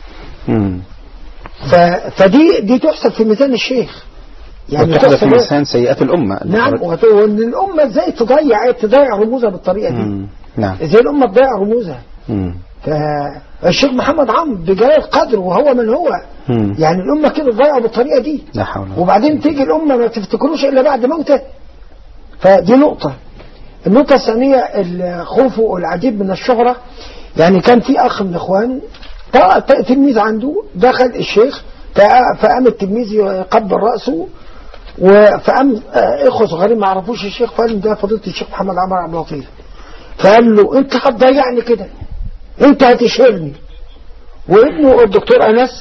ف... فدي دي تحسب في ميزان الشيخ، يعني تحسب في ميزان سيئات الأمة. نعم. وان الأمة ازاي تضيع تضيع رموزها بالطريقة دي. مم. نعم. ازاي الأمة تضيع رموزها. فالشيخ محمد عمرو بجلال قدره وهو من هو. مم. يعني الأمة كده تضيع بالطريقة دي. لا حول. وبعدين تيجي الأمة ما تفتكروش إلا بعد موته. فدي نقطة. النقطة الثانية الخوف والعجيب من الشهرة. يعني كان في أخ من إخوان تلميذ عنده دخل الشيخ فقام التلميذ يقبل رأسه، فقام إخوة صغيرين ما عرفوش الشيخ، فقال ده فضيلة الشيخ محمد عمرو عبد اللطيف. فقال له أنت هتضيعني كده، أنت هتشهرني. وابنه الدكتور أنس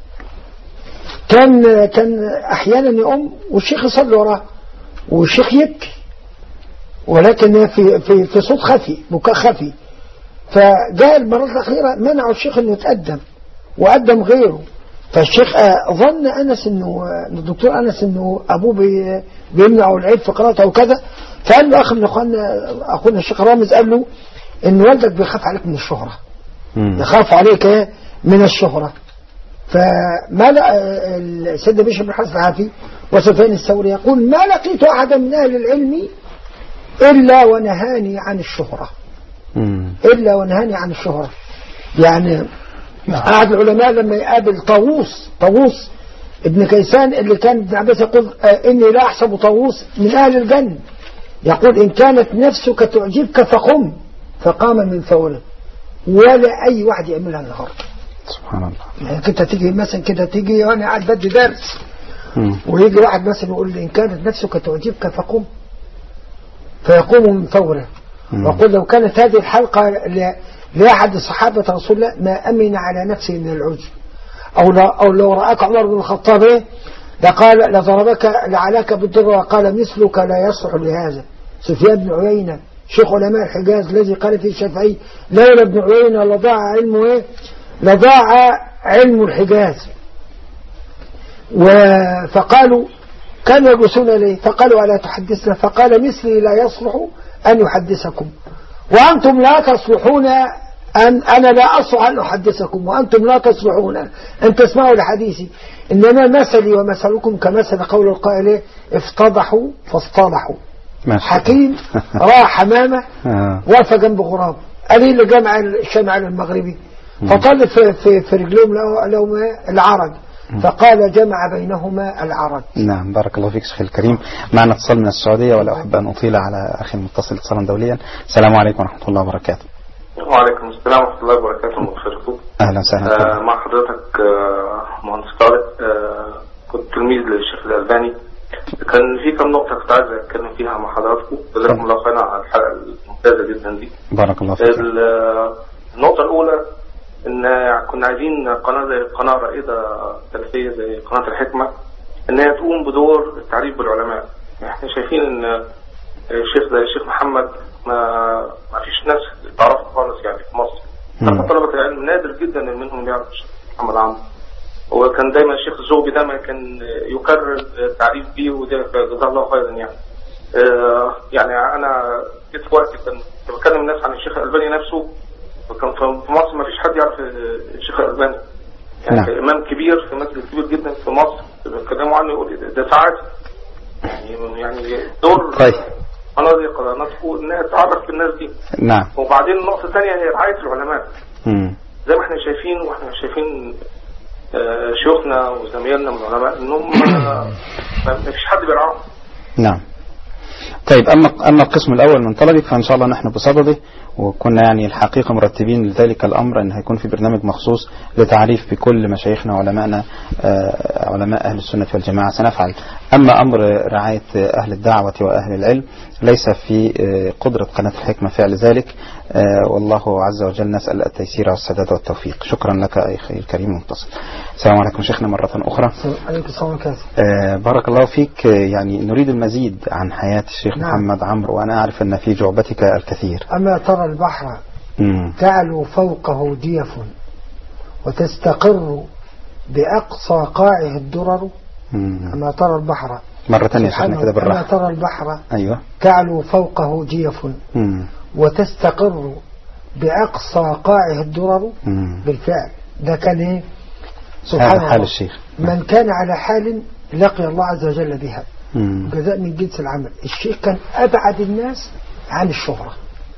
كان كان أحيانا يقوم والشيخ يصلي وراه والشيخ يبكي، ولكن في في في صوت خفي، بكاء خفي. فجاء المرة الأخيرة منعوا الشيخ إنه يتقدم وقدم غيره. فالشيخ ظن أنس إنه الدكتور أنس إنه أبوه بي بيمنعه العيب في قراءته وكذا. فقال له أخ من أخواننا أخونا الشيخ رامز قال له إن والدك بيخاف عليك من الشهرة، يخاف عليك من الشهرة. فما السيد بشر بن حسن العافي وسفيان الثوري يقول ما لقيت أحدا من أهل العلم إلا ونهاني عن الشهرة. مم. إلا ونهاني عن الشهرة. يعني أحد العلماء لما يقابل طاووس طاووس ابن كيسان اللي كان ابن عباس يقول إني لا أحسب طاووس من أهل الجنة، يقول إن كانت نفسك تعجبك فقم، فقام من فوره. ولا أي واحد يعملها النهارده. سبحان الله. يعني كنت تيجي مثلا كده تيجي وأنا قاعد بدي درس مم. ويجي واحد مثلا يقول لي إن كانت نفسك تعجبك فقم، فيقوم من فوره. وقل لو كانت هذه الحلقة لأحد الصحابة رسول الله ما أمن على نفسه من العجب، أو, أو لو رأك عمر بن الخطاب لقال لضربك لعلاك بالضر وقال مثلك لا يصلح لهذا. سفيان بن عيينة شيخ علماء الحجاز الذي قال فيه الشافعي لولا ابن عيينة لضاع علمه ايه لضاع علم الحجاز. فقالوا كانوا يجلسون إليه فقالوا ألا تحدثنا، فقال مثلي لا يصلح أن يحدثكم وأنتم لا تصلحون أن أنا لا أصلح أن أحدثكم وأنتم لا تصلحون أن تسمعوا لحديثي إنما مثلي ومثلكم كمثل قول القائل افتضحوا فاصطلحوا. حكيم راح حمامة وقف جنب غراب قال اللي جمع الشمع المغربي فطلب في, في, في رجلهم لهم العرج فقال جمع بينهما العرج. نعم بارك الله فيك شيخ الكريم. معنا اتصال من السعودية ولا أحب أن أطيل على أخي المتصل اتصالا دوليا. السلام عليكم ورحمة الله وبركاته. وعليكم السلام ورحمة الله وبركاته. مغفركم. أهلا وسهلا. آه مع حضرتك آه مهندس طارق. آه كنت تلميذ للشيخ الألباني. كان في كم نقطة كنت عايز أتكلم فيها مع حضراتكم. جزاكم الله خيرا على الحلقة الممتازة جدا دي. بارك الله فيك. النقطة الأولى إن كنا عايزين قناة زي قناة رائدة تلفزيونية زي قناة الحكمة إن هي تقوم بدور التعريف بالعلماء. احنا شايفين إن الشيخ زي الشيخ محمد ما ما فيش ناس تعرفه خالص يعني في مصر. حتى طلبة العلم نادر جدا إن منهم يعرف الشيخ محمد عمرو. وكان دايما الشيخ الزغبي دايما كان يكرر التعريف بيه وده جزاه الله خيرا يعني. آه يعني أنا جيت في وقت كنت بكلم الناس عن الشيخ الألباني نفسه وكان في مصر ما فيش حد يعرف الشيخ الألباني يعني. نعم. إمام كبير في مسجد كبير جدا في مصر بيتكلموا عنه يقول ده ساعات يعني يعني دور طيب قناة قناة إنها تعرف بالناس دي. نعم. وبعدين النقطة الثانية هي رعاية العلماء. مم. زي ما احنا شايفين واحنا شايفين آه شيوخنا وزميلنا من العلماء إنهم ما فيش حد بيرعاهم. نعم. طيب أما أما القسم الأول من طلبك فإن شاء الله نحن بصدده وكنا يعني الحقيقة مرتبين لذلك الأمر أن هيكون في برنامج مخصوص لتعريف بكل مشايخنا وعلمائنا علماء أهل السنة والجماعة سنفعل. أما أمر رعاية أهل الدعوة وأهل العلم ليس في قدرة قناة الحكمة فعل ذلك والله عز وجل نسأل التيسير والسداد والتوفيق. شكرا لك أخي الكريم المتصل. السلام عليكم شيخنا مرة أخرى. عليكم السلام عليكم. بارك الله فيك. يعني نريد المزيد عن حياة الشيخ نعم. محمد عمرو وأنا أعرف أن في جعبتك الكثير. أما ترى البحر مم. تعلو فوقه جيف وتستقر بأقصى قاعه الدرر. مم. أما ترى البحر مرة ثانية شيخنا كده بالراحة. أما ترى البحر أيوة. تعلو فوقه جيف مم. وتستقر بأقصى قاعه الدرر. مم. بالفعل ده كان إيه سبحان الله. حال الشيخ من كان على حال لقي الله عز وجل بها. مم. جزاء من جنس العمل. الشيخ كان أبعد الناس عن الشهرة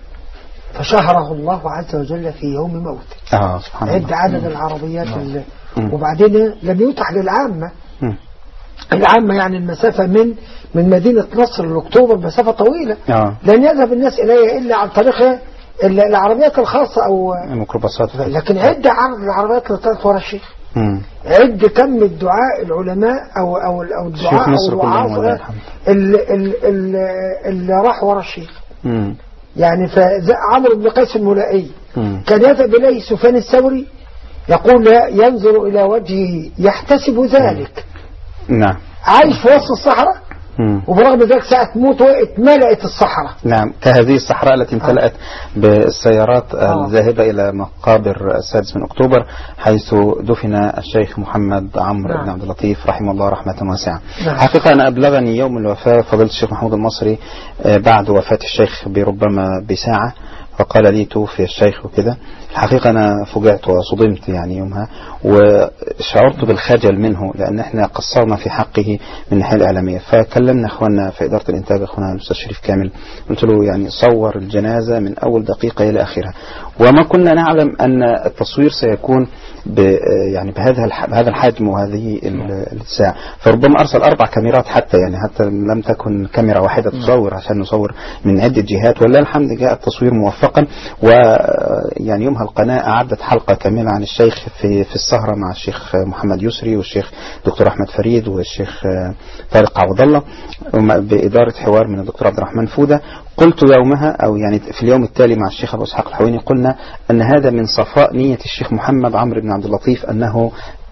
فشهره الله عز وجل في يوم موته. آه سبحان الله. عد عدد العربيات اللي وبعدين لم يتح للعامة. مم. العامة يعني المسافة من من مدينة نصر لأكتوبر مسافة طويلة. آه. لن يذهب الناس إليها إلا عن طريق العربيات الخاصة أو الميكروباصات. لكن عد عدد العربيات اللي طلعت ورا الشيخ. مم. عد كم الدعاء العلماء أو أو أو الدعاء أو الوعاظ اللي, اللي, اللي راح ورا الشيخ. مم. يعني فعمرو بن قيس الملائي كان يذهب إليه سفيان الثوري يقول ينظر إلى وجهه يحتسب ذلك. نعم. عايش في وسط الصحراء وبرغم ذلك ساعة موته اتملأت الصحراء. نعم كهذه الصحراء التي امتلأت آه. بالسيارات آه. الذاهبة إلى مقابر السادس من أكتوبر حيث دفن الشيخ محمد عمرو نعم. بن عبد اللطيف رحمه الله رحمة واسعة. نعم. حقيقة أنا أبلغني يوم الوفاة فضيلة الشيخ محمود المصري بعد وفاة الشيخ بربما بساعة فقال لي توفي الشيخ وكده. الحقيقة أنا فوجئت وصدمت يعني يومها وشعرت بالخجل منه لأن احنا قصرنا في حقه من الناحية الإعلامية. فكلمنا أخواننا في إدارة الإنتاج أخونا الأستاذ شريف كامل قلت له يعني صور الجنازة من أول دقيقة إلى آخرها وما كنا نعلم أن التصوير سيكون يعني بهذا بهذا الحجم وهذه الساعة. فربما أرسل أربع كاميرات حتى يعني حتى لم تكن كاميرا واحدة تصور عشان نصور من عدة جهات ولا الحمد جاء التصوير موفقا. ويعني يومها القناة أعدت حلقة كاملة عن الشيخ في في السهرة مع الشيخ محمد يسري والشيخ دكتور أحمد فريد والشيخ طارق عبد الله بإدارة حوار من الدكتور عبد الرحمن فودة. قلت يومها أو يعني في اليوم التالي مع الشيخ أبو إسحاق الحويني قلنا أن هذا من صفاء نية الشيخ محمد عمرو بن عبد اللطيف أنه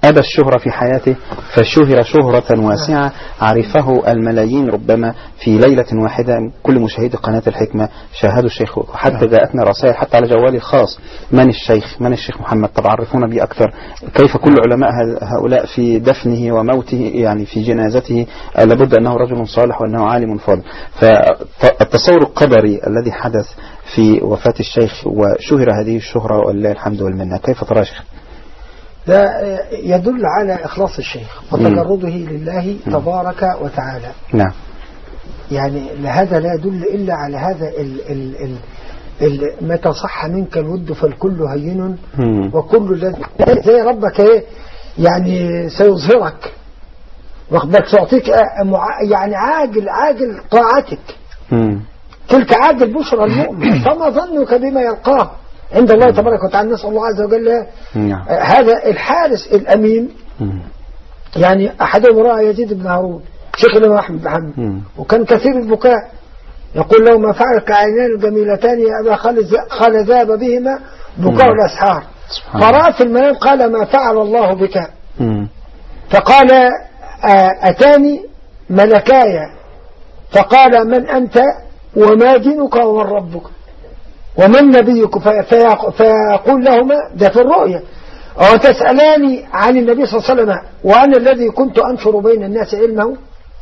أبى الشهرة في حياته فشهر شهرة واسعة عرفه الملايين ربما في ليلة واحدة. كل مشاهدي قناة الحكمة شاهدوا الشيخ، وحتى جاءتنا رسائل حتى على جوالي الخاص: من الشيخ؟ من الشيخ محمد؟ طب عرفونا به أكثر. كيف كل علماء هؤلاء في دفنه وموته يعني في جنازته لابد أنه رجل صالح وأنه عالم فاضل. فالتصور القدري الذي حدث في وفاة الشيخ وشهر هذه الشهرة ولله الحمد والمنة، كيف ترى شيخ؟ ده يدل على إخلاص الشيخ وتجرده لله تبارك وتعالى. نعم. يعني هذا لا يدل إلا على هذا ال ال ال ال متى صح منك الود فالكل هين وكل الذي زي ربك ايه يعني سيظهرك واخدك سيعطيك يعني عاجل عاجل طاعتك. مم. تلك عاجل بشرى المؤمن فما ظنك بما يلقاه عند الله تبارك وتعالى. نسأل الله عز وجل نعم. هذا الحارس الأمين. مم. يعني أحدهم رأى يزيد بن هارون شيخ الإمام أحمد بن حنبل وكان كثير البكاء، يقول له: ما فعلك عينان الجميلتان يا أبا خالد ذهب بهما بكاء الأسحار. فرأى في المنام قال: ما فعل الله بك؟ مم. فقال: أتاني ملكايا فقال: من أنت وما دينك ومن ربك ومن نبيك؟ فيقول لهما ده في الرؤيا: أو تسألاني عن النبي صلى الله عليه وسلم وأنا الذي كنت أنشر بين الناس علمه؟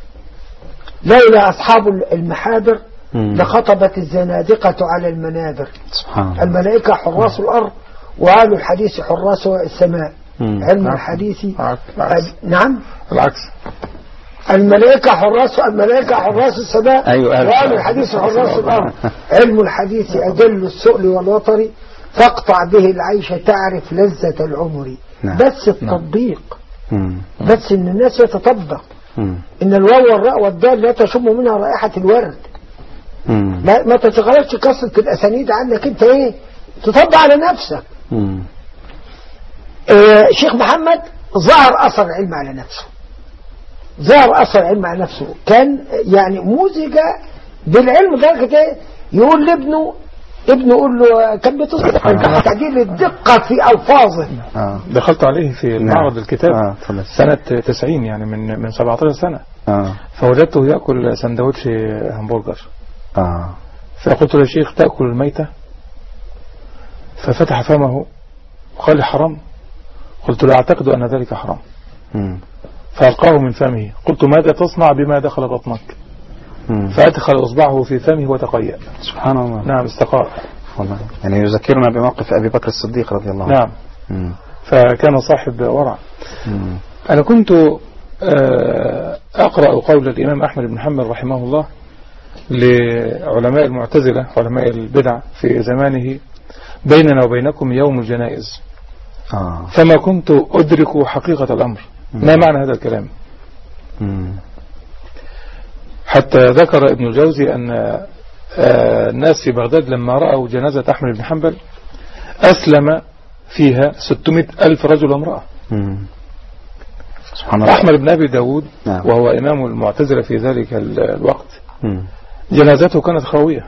لولا أصحاب المحابر لخطبت الزنادقة على المنابر. الملائكة حراس الأرض وأهل الحديث حراس السماء. مم. علم الحديث العكس. نعم العكس. الملائكة حراس الملائكة حراس السماء. أيوة. وأهل الحديث حراس الأرض. علم الحديث أجل السؤل والوطر فاقطع به العيش تعرف لذة العمر. نعم. بس التطبيق. نعم. بس إن الناس يتطبق. مم. إن الواو والراء والدال لا تشم منها رائحة الورد. مم. ما, ما تتغيرش كسرة الأسانيد عنك أنت إيه تطبق على نفسك. آه شيخ محمد ظهر أثر العلم على نفسه، ظهر أثر العلم على نفسه، كان يعني مزج بالعلم درجة إيه يقول لابنه ابنه يقول له كان بتصدق تعديل الدقة في ألفاظه. آه. دخلت عليه في معرض الكتاب آه. سنة تسعين يعني من من سبعتاشر سنة. آه. فوجدته يأكل سندوتش همبرجر. آه. فقلت له: يا شيخ تأكل الميتة؟ ففتح فمه وقال: حرام. قلت له: أعتقد أن ذلك حرام. مم. فألقاه من فمه. قلت: ماذا تصنع بما دخل بطنك؟ مم. فأدخل إصبعه في فمه وتقيأ. سبحان الله. نعم استقاء والله. يعني يذكرنا بموقف أبي بكر الصديق رضي الله عنه. نعم. مم. فكان صاحب ورع. مم. أنا كنت أقرأ قول الإمام أحمد بن حنبل رحمه الله لعلماء المعتزلة علماء البدع في زمانه: بيننا وبينكم يوم الجنائز. آه. فما كنت أدرك حقيقة الأمر. مم. ما معنى هذا الكلام؟ مم. حتى ذكر ابن الجوزي أن الناس في بغداد لما رأوا جنازة أحمد بن حنبل أسلم فيها ستمائة ألف رجل وامرأة. سبحان الله. أحمد بن أبي داود نعم. وهو إمام المعتزلة في ذلك الوقت مم. جنازته كانت خاوية.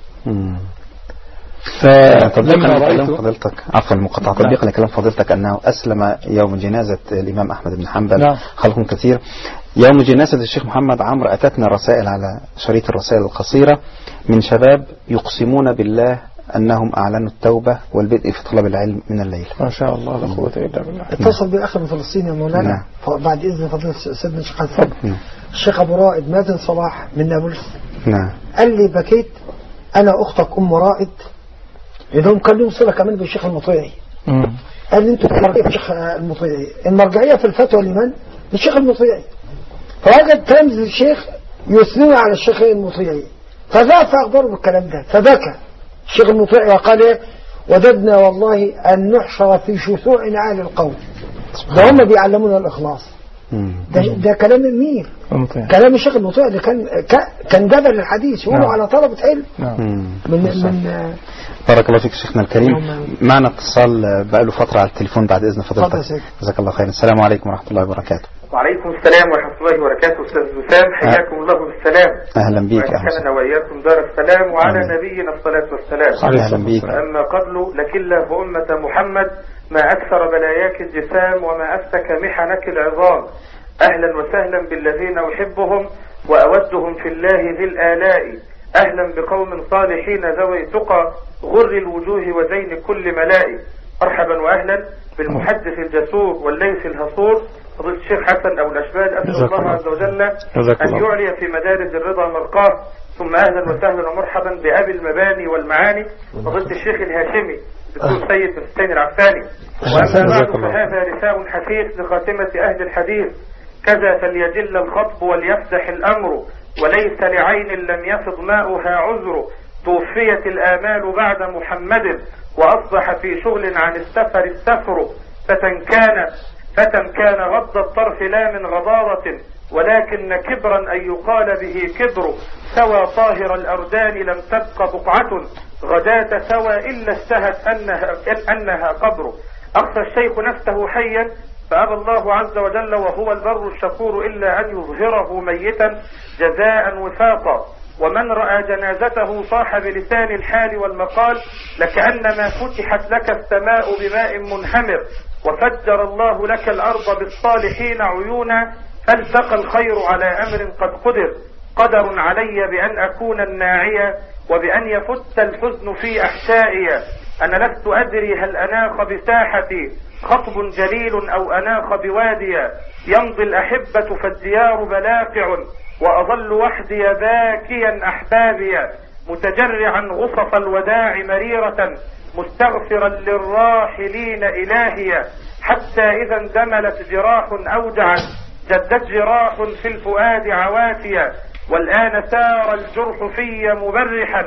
فلما رأيت فضلتك عفوا المقاطعة تطبيقا لكلام فضلتك أنه أسلم يوم جنازة الإمام أحمد بن حنبل نعم. خلق كثير. يوم جنازة الشيخ محمد عمرو أتتنا رسائل على شريط الرسائل القصيرة من شباب يقسمون بالله أنهم أعلنوا التوبة والبدء في طلب العلم من الليل. ما شاء الله لا قوة إلا بالله. اتصل بأخ من فلسطين يا مولانا نعم. بعد إذن فضيلة سيدنا الشيخ حسن نعم. الشيخ أبو رائد مازن صلاح من نابلس نعم. قال لي: بكيت أنا أختك أم رائد لأنهم كان لهم صلة كمان بالشيخ المطيعي. قال لي: أنتوا المرجعية في الشيخ المطيعي، المرجعية في الفتوى لمن؟ للشيخ المطيعي. فوجد تلاميذ الشيخ يثنون على الشيخ المطيعي فذاك أخبره بالكلام ده فبكى الشيخ المطيعي وقال: إيه وددنا والله أن نحشر في شثوع عالي القوم. ده هم بيعلمونا الإخلاص. ده, ده كلام مين؟ كلام الشيخ المطيعي اللي كان كان جبل الحديث يقولوا نعم. على طلبة علم نعم. من من بارك الله فيك شيخنا الكريم. معنا اتصال بقاله فترة على التليفون بعد إذن فضيلتك. جزاك الله خير. السلام عليكم ورحمة الله وبركاته. وعليكم السلام ورحمة الله وبركاته. أستاذ وسام حياكم الله بالسلام. أهلا بيك. وأسكننا وإياكم دار السلام وعلى نبينا الصلاة والسلام. أهلا بيك. أما قبل لكلا فأمة محمد ما أكثر بلاياك الجسام وما أفتك محنك العظام. أهلا وسهلا بالذين أحبهم وأودهم في الله ذي الآلاء. أهلا بقوم صالحين ذوي تقى غر الوجوه وزين كل ملاء. مرحبا وأهلا بالمحدث الجسور والليث الهصور فضيلة الشيخ حسن أبو الأشبال. أسأل الله عز وجل أن يعلي في مدارج الرضا مرقاه. ثم أهلا وسهلا ومرحبا بأبي المباني والمعاني فضيلة الشيخ الهاشمي الدكتور سيد الحسين العفاني. وأما بعد فهذا رثاء حثيث لخاتمة أهل الحديث. كذا فليجل الخطب وليفزح الأمر وليس لعين لم يفض ماؤها عذر. توفيت الآمال بعد محمد وأصبح في شغل عن السفر السفر. فتن كان فتن كان غض الطرف لا من غضارة ولكن كبرا أن يقال به كبر. سوى طاهر الأردان لم تبق بقعة غداة سوى إلا اشتهت أنها, أنها قبر. أقصى الشيخ نفسه حيا فأبى الله عز وجل وهو البر الشكور إلا أن يظهره ميتا جزاء وفاقا. ومن رأى جنازته صاح بلسان الحال والمقال لكأنما فتحت لك السماء بماء منهمر وفجر الله لك الأرض بالصالحين عيونا فالتقى الخير على أمر قد قدر. قدر علي بأن أكون الناعية وبأن يفت الحزن في أحشائي. أنا لست أدري هل أناخ بساحتي خطب جليل أو أناخ بواديا. يمضي الأحبة فالديار بلاقع وأظل وحدي باكيا أحبابيا متجرعا غصف الوداع مريرة مستغفرا للراحلين إلهيا. حتى إذا اندملت جراح أوجعت جدت جراح في الفؤاد عوافيا. والآن سار الجرح في مبرحا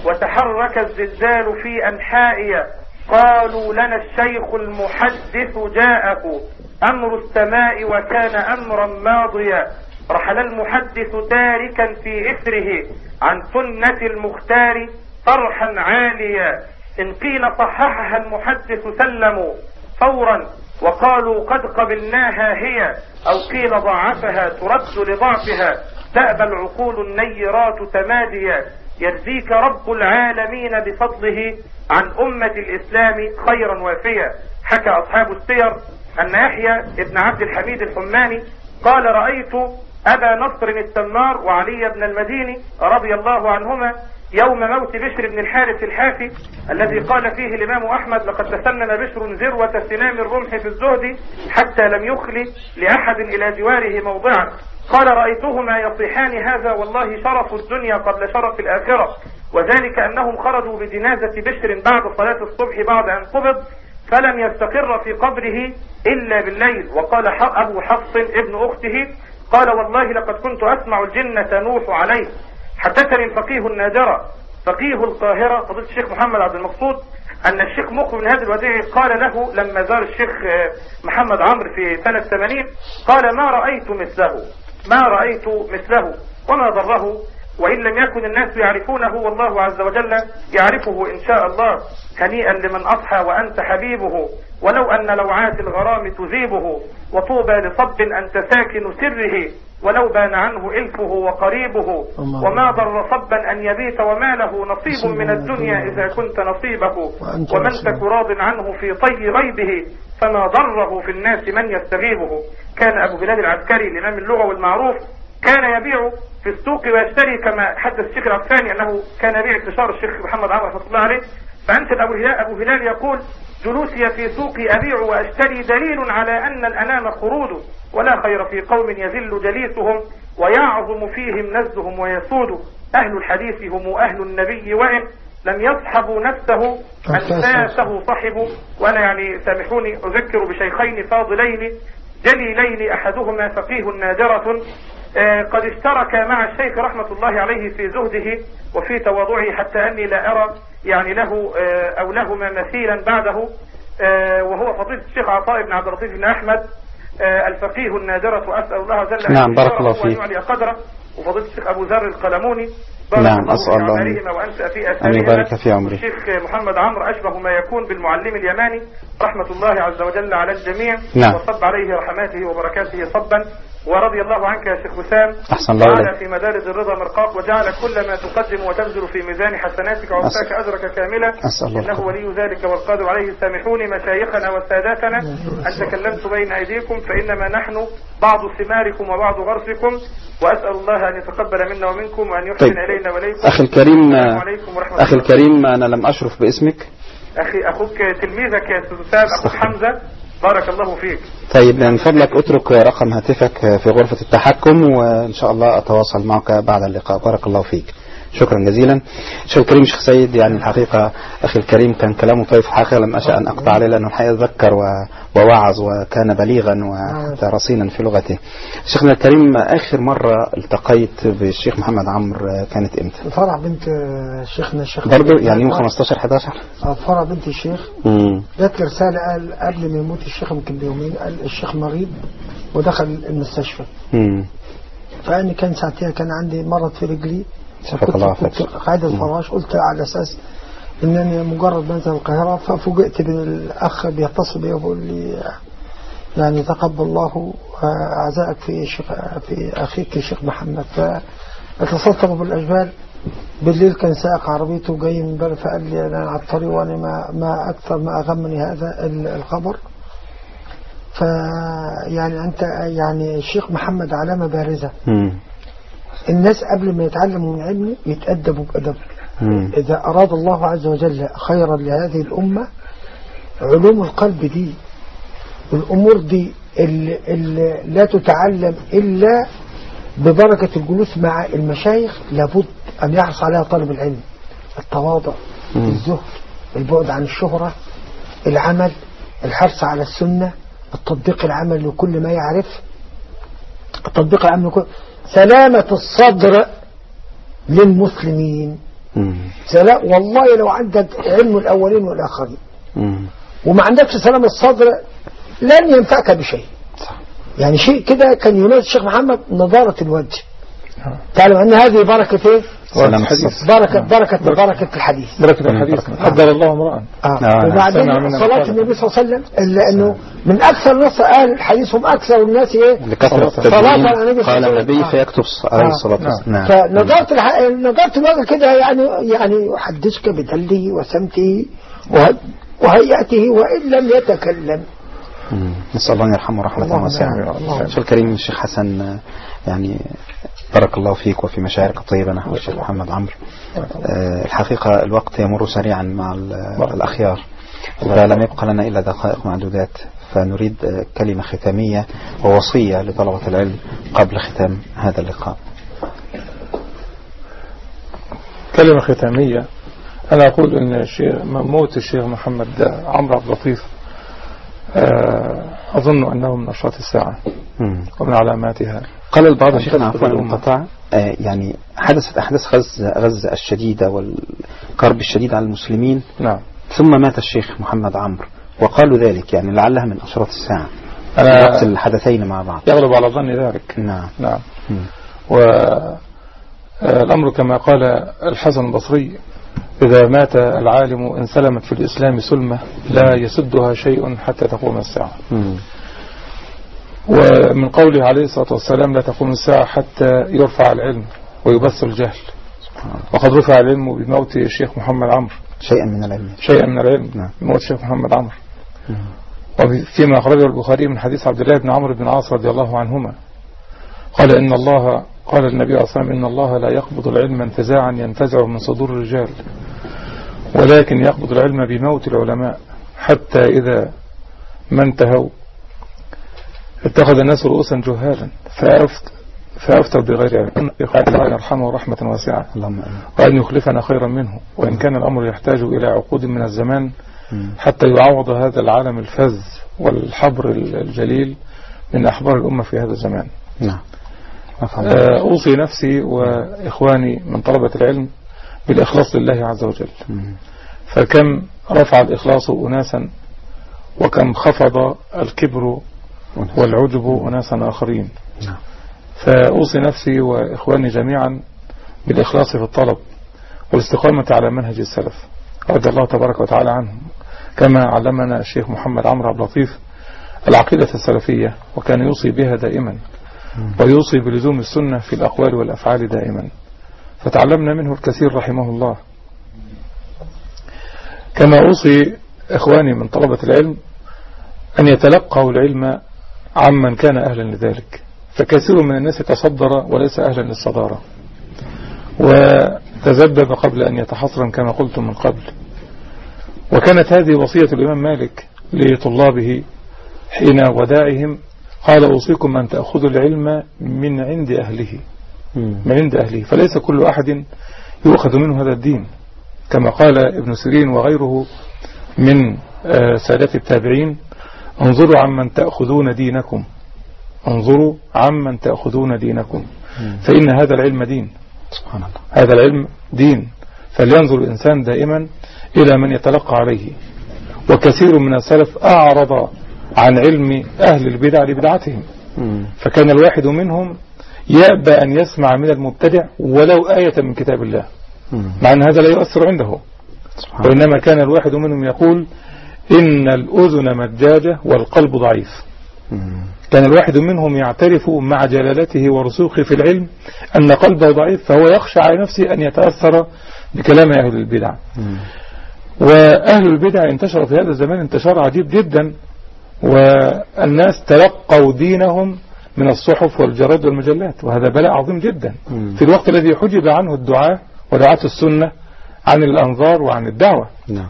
وتحرك الزلزال في أنحائي. قالوا لنا الشيخ المحدث جاءه أمر السماء وكان أمرا ماضيا. رحل المحدث تاركا في إثره عن سنة المختار طرحا عاليا. إن قيل صححها المحدث سلموا فورا وقالوا قد قبلناها هي أو قيل ضعفها ترد لضعفها. تأبى العقول النيرات تماديا. يجزيك رب العالمين بفضله عن أمة الإسلام خيرا وافيا. حكى أصحاب السير أن يحيى ابن عبد الحميد الحماني قال رأيت أبا نصر التمار وعلي بن المديني رضي الله عنهما يوم موت بشر بن الحارث الحافي الذي قال فيه الإمام أحمد لقد تسنن بشر ذروة سنام الرمح في الزهد حتى لم يخلي لأحد إلى جواره موضعا. قال رأيتهما يصيحان هذا والله شرف الدنيا قبل شرف الآخرة. وذلك أنهم خرجوا بجنازة بشر بعد صلاة الصبح بعد أن قبض فلم يستقر في قبره إلا بالليل. وقال أبو حفص ابن أخته قال والله لقد كنت أسمع الجن تنوح عليه. حدثني الفقيه النادرة فقيه القاهرة فضيلة الشيخ محمد عبد المقصود أن الشيخ مقبل بن هادي الوديعي قال له لما زار الشيخ محمد عمرو في سنة ثمانين قال ما رأيت مثله ما رأيت مثله وما ضره وإن لم يكن الناس يعرفونه والله عز وجل يعرفه إن شاء الله. هنيئا لمن أضحى وأنت حبيبه ولو أن لوعات الغرام تذيبه. وطوبى لصب أنت ساكن سره ولو بان عنه إلفه وقريبه. وما ضر صبا أن يبيت وما له نصيب من الدنيا إذا كنت نصيبه. ومن تك راض عنه في طي غيبه فما ضره في الناس من يستغيبه. كان أبو بلال العسكري الإمام اللغوي المعروف كان يبيع في السوق ويشتري كما حدث الشيخ العفاني أنه كان يبيع انتشار الشيخ محمد عمرو رحمة الله عليه. فأنت أبو هلال, أبو هلال يقول جلوسي في سوقي أبيع وأشتري دليل على أن الأنام خرود ولا خير في قوم يذل جليسهم ويعظم فيهم نزهم ويسود. أهل الحديث هم أهل النبي وإن لم يصحبوا نفسه أنفاسه صحبوا. وأنا يعني سامحوني أذكر بشيخين فاضلين جليلين أحدهما فقيه نادرة قد اشترك مع الشيخ رحمة الله عليه في زهده وفي تواضعه حتى أني لا أرى يعني له أو لهما مثيلا بعده وهو فضيلة الشيخ عطاء بن عبد اللطيف بن أحمد الفقيه النادرة وأسأل الله جل نعم بارك الله فيك ويعلي قدره. وفضيلة الشيخ أبو ذر القلموني نعم أسأل الله أن يبارك في عمره. الشيخ محمد عمرو أشبه ما يكون بالمعلم اليماني رحمة الله عز وجل على الجميع. نعم. وصب عليه رحماته وبركاته صبا. ورضي الله عنك يا شيخ وسام. أحسن الله وجعل في مدارج الرضا مرقاك، وجعل كل ما تقدم وتبذل في ميزان حسناتك ووفاك أجرك كاملا، إنه ولي ذلك والقادر عليه. سامحوني مشايخنا وساداتنا أن تكلمت بين أيديكم، فإنما نحن بعض ثماركم وبعض غرسكم، وأسأل الله أن يتقبل منا ومنكم وأن يحسن طيب. إلينا وإليكم. أخي الكريم أخي الكريم أنا لم أشرف باسمك. أخي أخوك تلميذك يا أستاذ أخوك حمزة، بارك الله فيك. طيب من فضلك اترك رقم هاتفك في غرفة التحكم وإن شاء الله أتواصل معك بعد اللقاء. بارك الله فيك، شكرا جزيلا. شيخ الكريم شيخ سيد، يعني الحقيقة أخي الكريم كان كلامه طيب، الحقيقة لم أشأ أن أقطع عليه لأنه الحقيقة ذكر ووعظ وكان بليغا ورصينا في لغته. شيخنا الكريم آخر مرة التقيت بالشيخ محمد عمرو كانت إمتى؟ فرع بنت شيخنا الشيخ برضه يعني يوم خمستاشر حداشر. فرع بنت الشيخ جات لي رسالة قال قبل ما يموت الشيخ يمكن بيومين، قال الشيخ مريض ودخل المستشفى. امم فأنا كان ساعتها كان عندي مرض في رجلي، كنت قاعد الفراش، قلت على أساس إنني مجرد منزل القاهرة، ففوجئت بالأخ بيتصل بي وبيقول لي يعني تقبل الله أعزائك في شيخ في أخيك الشيخ محمد. فاتصلت بالأجبال بالليل، كان سائق عربيته جاي من بلد، فقال لي أنا على الطريق وأنا ما, ما أكثر ما أغمني هذا الخبر. فيعني أنت يعني الشيخ محمد علامة بارزة. م. الناس قبل ما يتعلموا من علمه يتأدبوا بأدب. إذا أراد الله عز وجل خيرا لهذه الأمة، علوم القلب دي الأمور دي اللي, اللي لا تتعلم إلا ببركة الجلوس مع المشايخ، لابد أن يحرص عليها طالب العلم. التواضع، الزهد، البعد عن الشهرة، العمل، الحرص على السنة، التطبيق العمل لكل ما يعرف، التطبيق العمل لكل، سلامة الصدر للمسلمين. سلام والله لو عندك علم الأولين والآخرين وما عندكش سلامة الصدر لن ينفعك بشيء. يعني شيء كده كان ينادي الشيخ محمد نضارة الوجه. تعلم أن هذه بركة إيه؟ بركة بركة بركة الحديث. بركة الحديث. قدر الله امرأ. وبعدين صلاة النبي صلى الله عليه وسلم، إلا أنه من أكثر الناس قال حديثهم أكثر الناس إيه؟ صلاة على النبي. قال النبي فيكتب عليه الصلاة والسلام. فنظرت نظرت الوجه كده يعني يعني يحدثك بدله وسمته وهيئته وإن لم يتكلم. نسأل الله أن يرحمه رحمة واسعة. شيخ الكريم الشيخ حسن، يعني بارك الله فيك وفي مشاعرك الطيبة نحو الشيخ محمد عمرو. أه الحقيقة الوقت يمر سريعا مع الأخيار، فلم يبقى لنا إلا دقائق معدودات، فنريد كلمة ختامية ووصية لطلبة العلم قبل ختام هذا اللقاء. كلمة ختامية، أنا أقول أن الشيخ موت الشيخ محمد عمرو عبد اللطيف أظن أنه من أشراط الساعة ومن علاماتها. قال البعض شيخنا عفوا المقطع يعني حدثت أحداث غزة, غزة الشديدة والكرب الشديد على المسلمين. نعم. ثم مات الشيخ محمد عمرو وقالوا ذلك يعني لعلها من أشراط الساعة. أنا وقت الحدثين مع بعض يغلب على ظن ذلك. نعم نعم. والأمر كما قال الحسن البصري: إذا مات العالم انسلمت في الإسلام سلمة لا يسدها شيء حتى تقوم الساعة. م. ومن قوله عليه الصلاة والسلام: لا تقوم الساعة حتى يرفع العلم ويبث الجهل. وقد رفع العلم بموت الشيخ محمد عمرو، شيئا من العلم شيئا من العلم نعم. بموت الشيخ محمد عمرو. وفيما أخرجه البخاري من حديث عبد الله بن عمرو بن العاص رضي الله عنهما قال: إن الله قال النبي صلى الله عليه وسلم: إن الله لا يقبض العلم انتزاعا ينتزع من صدور الرجال، ولكن يقبض العلم بموت العلماء، حتى إذا ما انتهوا اتخذ الناس رؤوسا جهالا فأفتوا بغير علم. أن يرحمه رحمة واسعة وأن يخلفنا خيرا منه، وإن كان الأمر يحتاج إلى عقود من الزمان حتى يعوض هذا العالم الفذ والحبر الجليل من أحبار الأمة في هذا الزمان. نعم. أوصي نفسي وإخواني من طلبة العلم بالإخلاص لله عز وجل، فكم رفع الإخلاص أناسا وكم خفض الكبر والعجب أناسا آخرين. فأوصي نفسي وإخواني جميعا بالإخلاص في الطلب والاستقامة على منهج السلف رضي الله تبارك وتعالى عنهم، كما علمنا الشيخ محمد عمرو عبد اللطيف العقيدة السلفية، وكان يوصي بها دائما ويوصي بلزوم السنة في الأقوال والأفعال دائما، فتعلمنا منه الكثير رحمه الله. كما أوصي إخواني من طلبة العلم أن يتلقوا العلم عمن كان أهلا لذلك، فكثير من الناس تصدر وليس أهلا للصدارة، وتذبذب قبل أن يتحصرا كما قلت من قبل. وكانت هذه وصية الإمام مالك لطلابه حين وداعهم، قال أوصيكم أن تأخذوا العلم من عند أهله، من عند أهله، فليس كل أحد يؤخذ منه هذا الدين، كما قال ابن سيرين وغيره من سادات التابعين: انظروا عمن تأخذون دينكم، انظروا عمن تأخذون دينكم، فإن هذا العلم دين، سبحان الله، هذا العلم دين، فلينظر الإنسان دائما إلى من يتلقى عليه. وكثير من السلف أعرض عن علم أهل البدع لبدعتهم، فكان الواحد منهم يأبى أن يسمع من المبتدع ولو آية من كتاب الله، مع أن هذا لا يؤثر عنده، وإنما كان الواحد منهم يقول: إن الأذن مجاجة والقلب ضعيف. كان الواحد منهم يعترف مع جلالته ورسوخه في العلم أن قلبه ضعيف، فهو يخشى على نفسه أن يتأثر بكلام أهل البدع. وأهل البدع انتشروا في هذا الزمان انتشار عجيب جدا، والناس تلقوا دينهم من الصحف والجرائد والمجلات، وهذا بلاء عظيم جدا في الوقت الذي حجب عنه الدعاة ودعاة السنة عن الأنظار وعن الدعوة.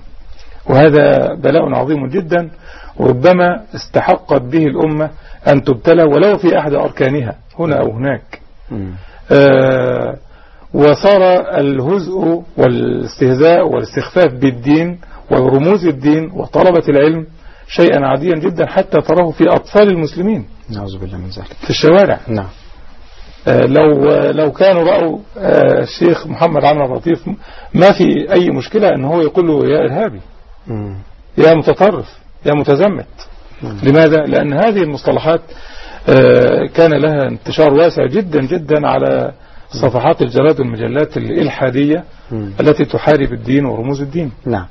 وهذا بلاء عظيم جدا، وربما استحقت به الأمة أن تبتلى ولو في أحد أركانها هنا أو هناك. آه وصار الهزء والاستهزاء والاستخفاف بالدين ورموز الدين وطلبة العلم شيئا عاديا جدا، حتى تراه في أطفال المسلمين، نعوذ بالله من ذلك، في الشوارع. نعم. آه لو لو كانوا رأوا آه الشيخ محمد عمرو عبد اللطيف، ما في أي مشكلة أن هو يقول له يا إرهابي، مم. يا متطرف، يا متزمت. مم. لماذا؟ لأن هذه المصطلحات آه كان لها انتشار واسع جدا جدا على صفحات الجرائد والمجلات الإلحادية مم. التي تحارب الدين ورموز الدين. نعم.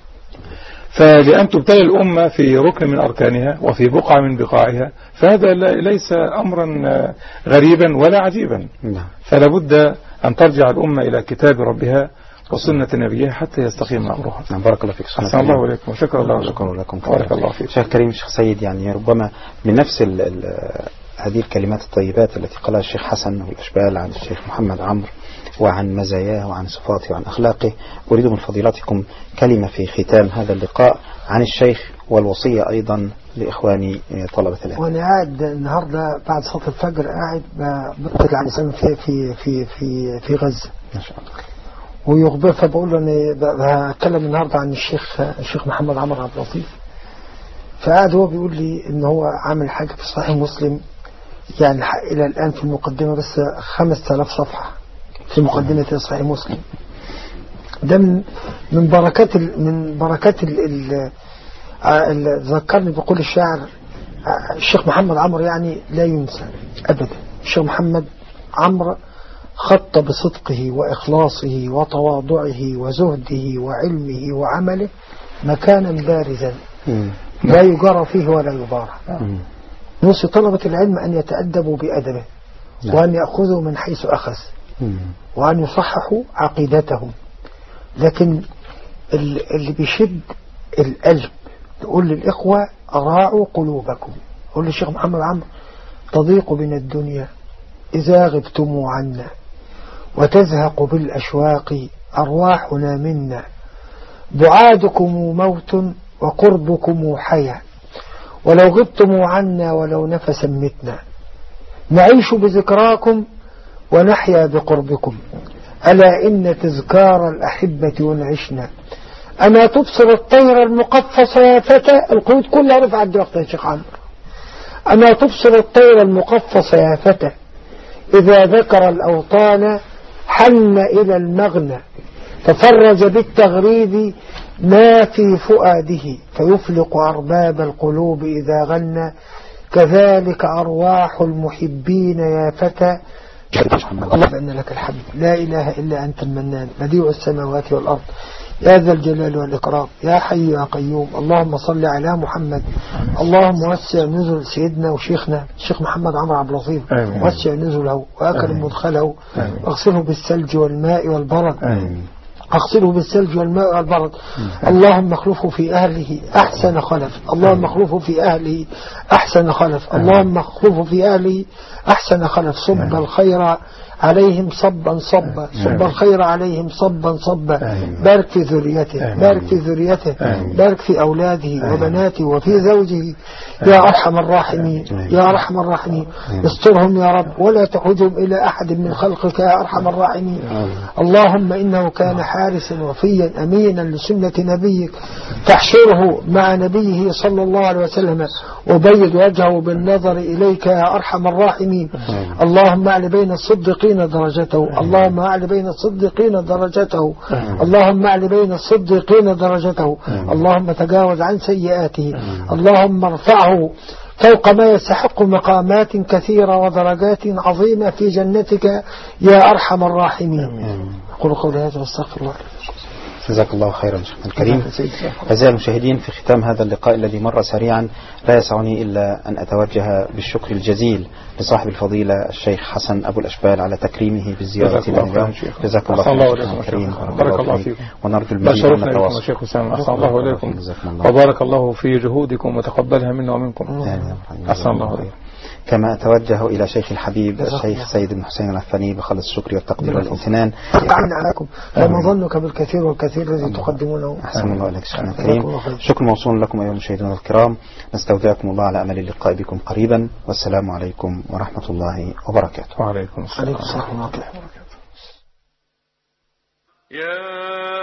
فلأن تبتلى الأمة في ركن من أركانها وفي بقعة من بقاعها، فهذا ليس أمرا غريبا ولا عجيبا. نعم. فلا بد أن ترجع الأمة إلى كتاب ربها وسنة نبيها حتى يستقيم أمرها. نعم. بارك الله فيك. أحسن الله عليكم وشكر الله شكرا لكم. بارك الله فيك. شيخ كريم، شيخ سيد، يعني ربما من نفس ال ال هذه الكلمات الطيبات التي قالها الشيخ حسن والإشبال عن الشيخ محمد عمرو وعن مزاياه وعن صفاته وعن أخلاقه، أريد من فضيلتكم كلمة في ختام هذا اللقاء عن الشيخ والوصية أيضا لإخواني طلبة العلم. وأنا قاعد النهاردة بعد صلاة الفجر قاعد بطلع عن الإسلام في في في في في غزة ما شاء الله، ويخبر، فبقول له أنا بتكلم النهاردة عن الشيخ الشيخ محمد عمرو عبد اللطيف، فقاعد هو بيقول لي إن هو عامل حاجة في صحيح مسلم، يعني إلى الآن في المقدمة بس خمسة آلاف صفحة في مقدمة صحيح مسلم. ده من من بركات ال من بركات ال ال ذكرني بقول الشاعر الشيخ محمد عمرو، يعني لا ينسى أبدا. الشيخ محمد عمرو خط بصدقه وإخلاصه وتواضعه وزهده وعلمه وعمله مكانا بارزا لا يجار فيه ولا يبارى. نوصي طلبة العلم أن يتأدبوا بأدبه وأن يأخذوا من حيث أخذ وأن يصححوا عقيدتهم. لكن اللي بيشد القلب تقول للإخوة راعوا قلوبكم. قول للشيخ محمد عمرو: تضيق بنا الدنيا إذا غبتم عنا، وتزهق بالأشواق أرواحنا منا، بعادكم موت وقربكم حياة، ولو غبتم عنا ولو نفسا متنا، نعيش بذكراكم ونحيا بقربكم، ألا إن تذكار الأحبة ينعشنا. أما تبصر الطير المقفص يا فتى، القيود كلها رفعت دلوقتي يا شيخ عمرو. أما تبصر الطير المقفص يا فتى، إذا ذكر الأوطان حن إلى المغنى، تفرج بالتغريد ما في فؤاده، فيفلق أرباب القلوب إذا غنى. كذلك أرواح المحبين يا فتى اللهم بأن لك الحمد لا إله إلا أنت المنان بديع السماوات والأرض يا ذا الجلال والإكرام يا حي يا قيوم. اللهم صل على محمد. اللهم وسع نزل سيدنا وشيخنا الشيخ محمد عمرو عبد اللطيف، وسع نزله وأكرم مدخله واغسله بالثلج والماء والبرد. اغسله بالثلج والماء والبرد. اللهم اخلفه في أهله أحسن خلف. اللهم اخلفه في أهله أحسن خلف. اللهم اخلفه في أهله أحسن خلف. صب الخير عليهم صبا صبا. صب الخير عليهم صبا صبا. بارك في ذريته، بارك في ذريته، بارك في أولاده وبناته وفي زوجه يا أرحم الراحمين، يا أرحم الراحمين. استرهم يا رب ولا تحجهم إلى أحد من خلقك يا أرحم الراحمين. اللهم إنه كان حارسا وفيا أمينا لسنة نبيك تحشره مع نبيه صلى الله عليه وسلم وبيض وجهه بالنظر إليك يا أرحم الراحمين. اللهم أعل بين الصديقين درجته. اللهم أعل بين الصديقين درجته. اللهم أعل بين الصديقين درجته. اللهم تجاوز عن سيئاته. اللهم ارفعه فوق ما يستحق مقامات كثيرة ودرجات عظيمة في جنتك يا أرحم الراحمين. قل قولي هذا واستغفر الله. جزاك الله خيرا شيخنا الكريم. أعزائي المشاهدين، في ختام هذا اللقاء الذي مر سريعا لا يسعني إلا أن أتوجه بالشكر الجزيل لصاحب الفضيلة الشيخ حسن أبو الأشبال على تكريمه بالزيارة إلى اليوم. جزاك الله خيرا الكريم. بارك الله فيكم ونرجو المزيد من التواصل. شيخ حسام أحسن الله إليكم وبارك الله في جهودكم وتقبلها منا ومنكم. أحسن الله إليكم. كما أتوجه إلى شيخ الحبيب الشيخ سيد بن حسين العفاني بخلص الشكر والتقدير والامتنان. عليكم فما ظنك بالكثير والكثير الذي تقدمونه. أحسن الله عليك شيخنا الكريم. شكر موصول لكم أيها المشاهدون الكرام. نستودعكم الله على أمل اللقاء بكم قريبا، والسلام عليكم ورحمة الله وبركاته. وعليكم السلام ورحمة الله وبركاته.